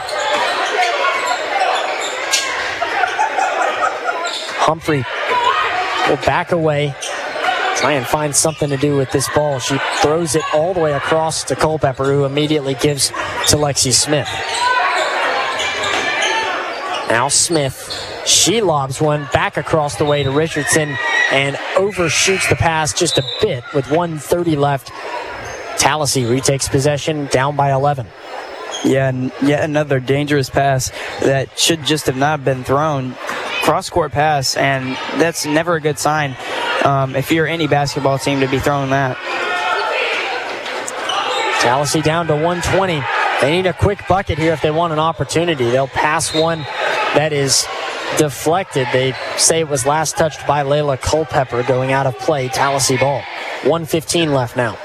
B: Humphrey will back away, try and find something to do with this ball. She throws it all the way across to Culpepper, who immediately gives to Lexi Smith. Now Smith, she lobs one back across the way to Richardson and overshoots the pass just a bit with one thirty left. Tallahassee retakes possession, down by eleven.
C: Yeah, and yet another dangerous pass that should just have not been thrown. Cross-court pass, and that's never a good sign um, if you're any basketball team to be throwing that.
B: Tallahassee down to one twenty. They need a quick bucket here if they want an opportunity. They'll pass one that is deflected. They say it was last touched by Layla Culpepper, going out of play. Tallahassee ball. one fifteen left now.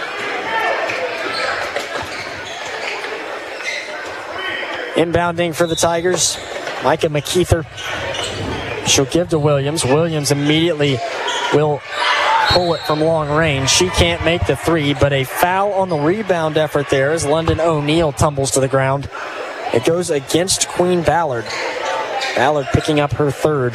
B: Inbounding for the Tigers, Micah McKeither. She'll give to Williams. Williams immediately will pull it from long range. She can't make the three, but a foul on the rebound effort there as London O'Neill tumbles to the ground. It goes against Queen Ballard. Ballard picking up her third.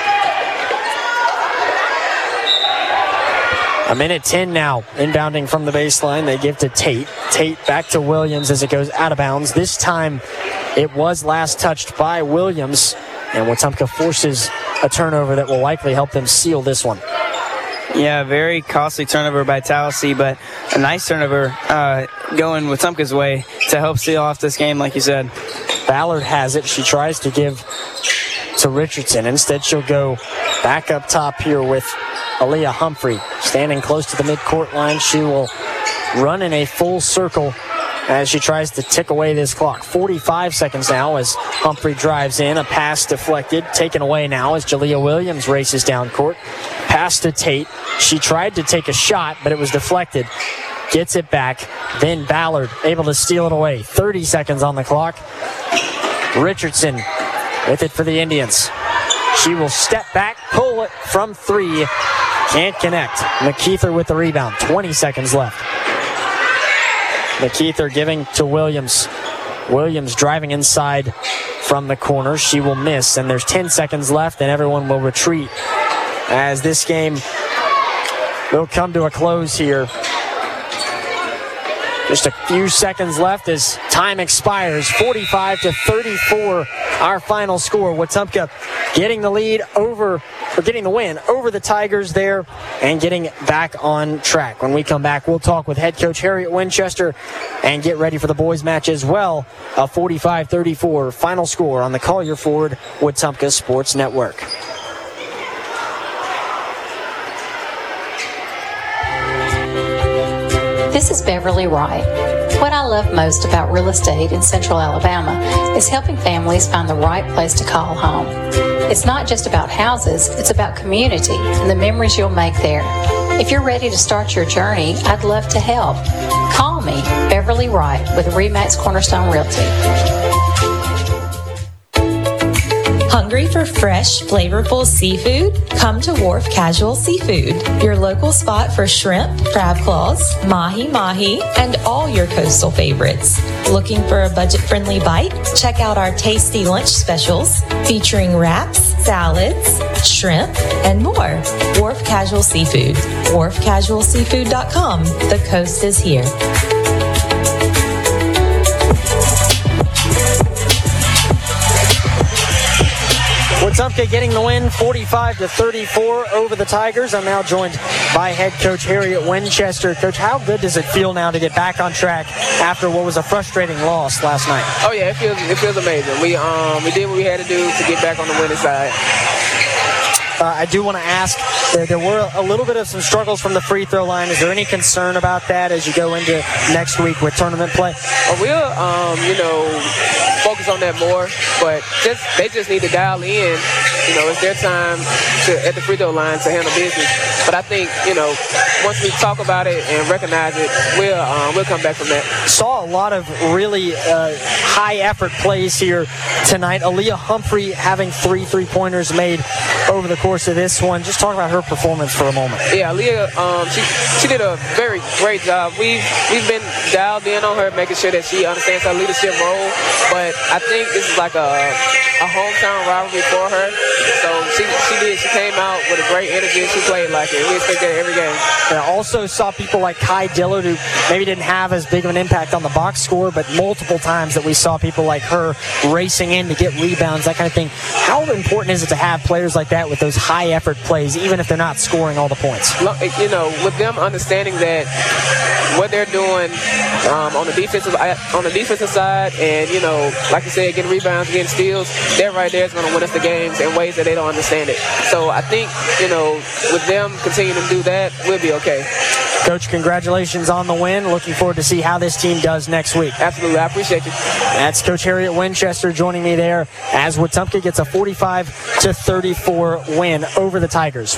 B: A minute ten now. Inbounding from the baseline. They give to Tate. Tate back to Williams as it goes out of bounds. This time it was last touched by Williams, and Wetumpka forces a turnover that will likely help them seal this one.
C: Yeah, very costly turnover by Tallahassee, but a nice turnover uh, going Wetumpka's way to help seal off this game, like you said.
B: Ballard has it. She tries to give to Richardson. Instead, she'll go back up top here with Aaliyah Humphrey. Standing close to the midcourt line, she will run in a full circle as she tries to tick away this clock. forty-five seconds now as Humphrey drives in. A pass deflected, taken away now as Jalea Williams races down court. Pass to Tate. She tried to take a shot, but it was deflected. gets it back. Then Ballard able to steal it away. thirty seconds on the clock. Richardson with it for the Indians. She will step back, pull it from three. Can't connect. McKeither with the rebound. twenty seconds left. McKeither giving to Williams. Williams driving inside from the corner. She will miss, and there's ten seconds left, and everyone will retreat as this game will come to a close here. Just a few seconds left as time expires. forty-five to thirty-four, our final score. Wetumpka getting the lead over, or getting the win over the Tigers there and getting back on track. When we come back, we'll talk with head coach Harriet Winchester and get ready for the boys match as well. A forty-five thirty-four final score on the Collier Ford Wetumpka Sports Network.
O: This is Beverly Wright. What I love most about real estate in Central Alabama is helping families find the right place to call home. It's not just about houses, it's about community and the memories you'll make there. If you're ready to start your journey, I'd love to help. Call me, Beverly Wright, with Remax Cornerstone Realty.
I: Hungry for fresh, flavorful seafood? Come to Wharf Casual Seafood, your local spot for shrimp, crab claws, mahi-mahi, and all your coastal favorites. Looking for a budget-friendly bite? Check out our tasty lunch specials featuring wraps, salads, shrimp, and more. Wharf Casual Seafood, wharf casual seafood dot com. The coast is here.
B: Wetumpka getting the win, forty-five to thirty-four over the Tigers. I'm now joined by head coach Harriet Winchester. Coach, how good does it feel now to get back on track after what was a frustrating loss last night?
S: Oh yeah, it feels it feels amazing. We um we did what we had to do to get back on the winning side.
B: Uh, I do want to ask, there, there were a little bit of some struggles from the free throw line. Is there any concern about that as you go into next week with tournament play?
S: Well, we'll, um, you know, focus on that more, but just they just need to dial in. You know, it's their time to, at the free throw line to handle business. But I think, you know, once we talk about it and recognize it, we'll um, we'll come back from that.
B: Saw a lot of really uh, high-effort plays here tonight. Aaliyah Humphrey having three three-pointers made over the course of this one. Just talk about her performance for a moment.
S: Yeah, Aaliyah, um, she she did a very great job. We've we've been dialed in on her, making sure that she understands her leadership role. But I think this is like a a hometown rivalry for her. So she she did. She came out with a great energy. She played like it. We expect that every game.
B: And I also saw people like Kai Dillard, who maybe didn't have as big of an impact on the box score, but multiple times that we saw people like her racing in to get rebounds, that kind of thing. How important is it to have players like that with those high-effort plays, even if they're not scoring all the points?
S: You know, with them understanding that what they're doing um, on the defensive on the defensive side, and you know, like you said, getting rebounds, getting steals, that right there is going to win us the games in ways that they don't understand it. So I think, you know, with them continuing to do that, we'll be okay.
B: Coach, congratulations on the win. Looking forward to see how this team does next week.
S: Absolutely. I appreciate you.
B: That's Coach Harriet Winchester joining me there as Wetumpka gets a forty-five to thirty-four win over the Tigers.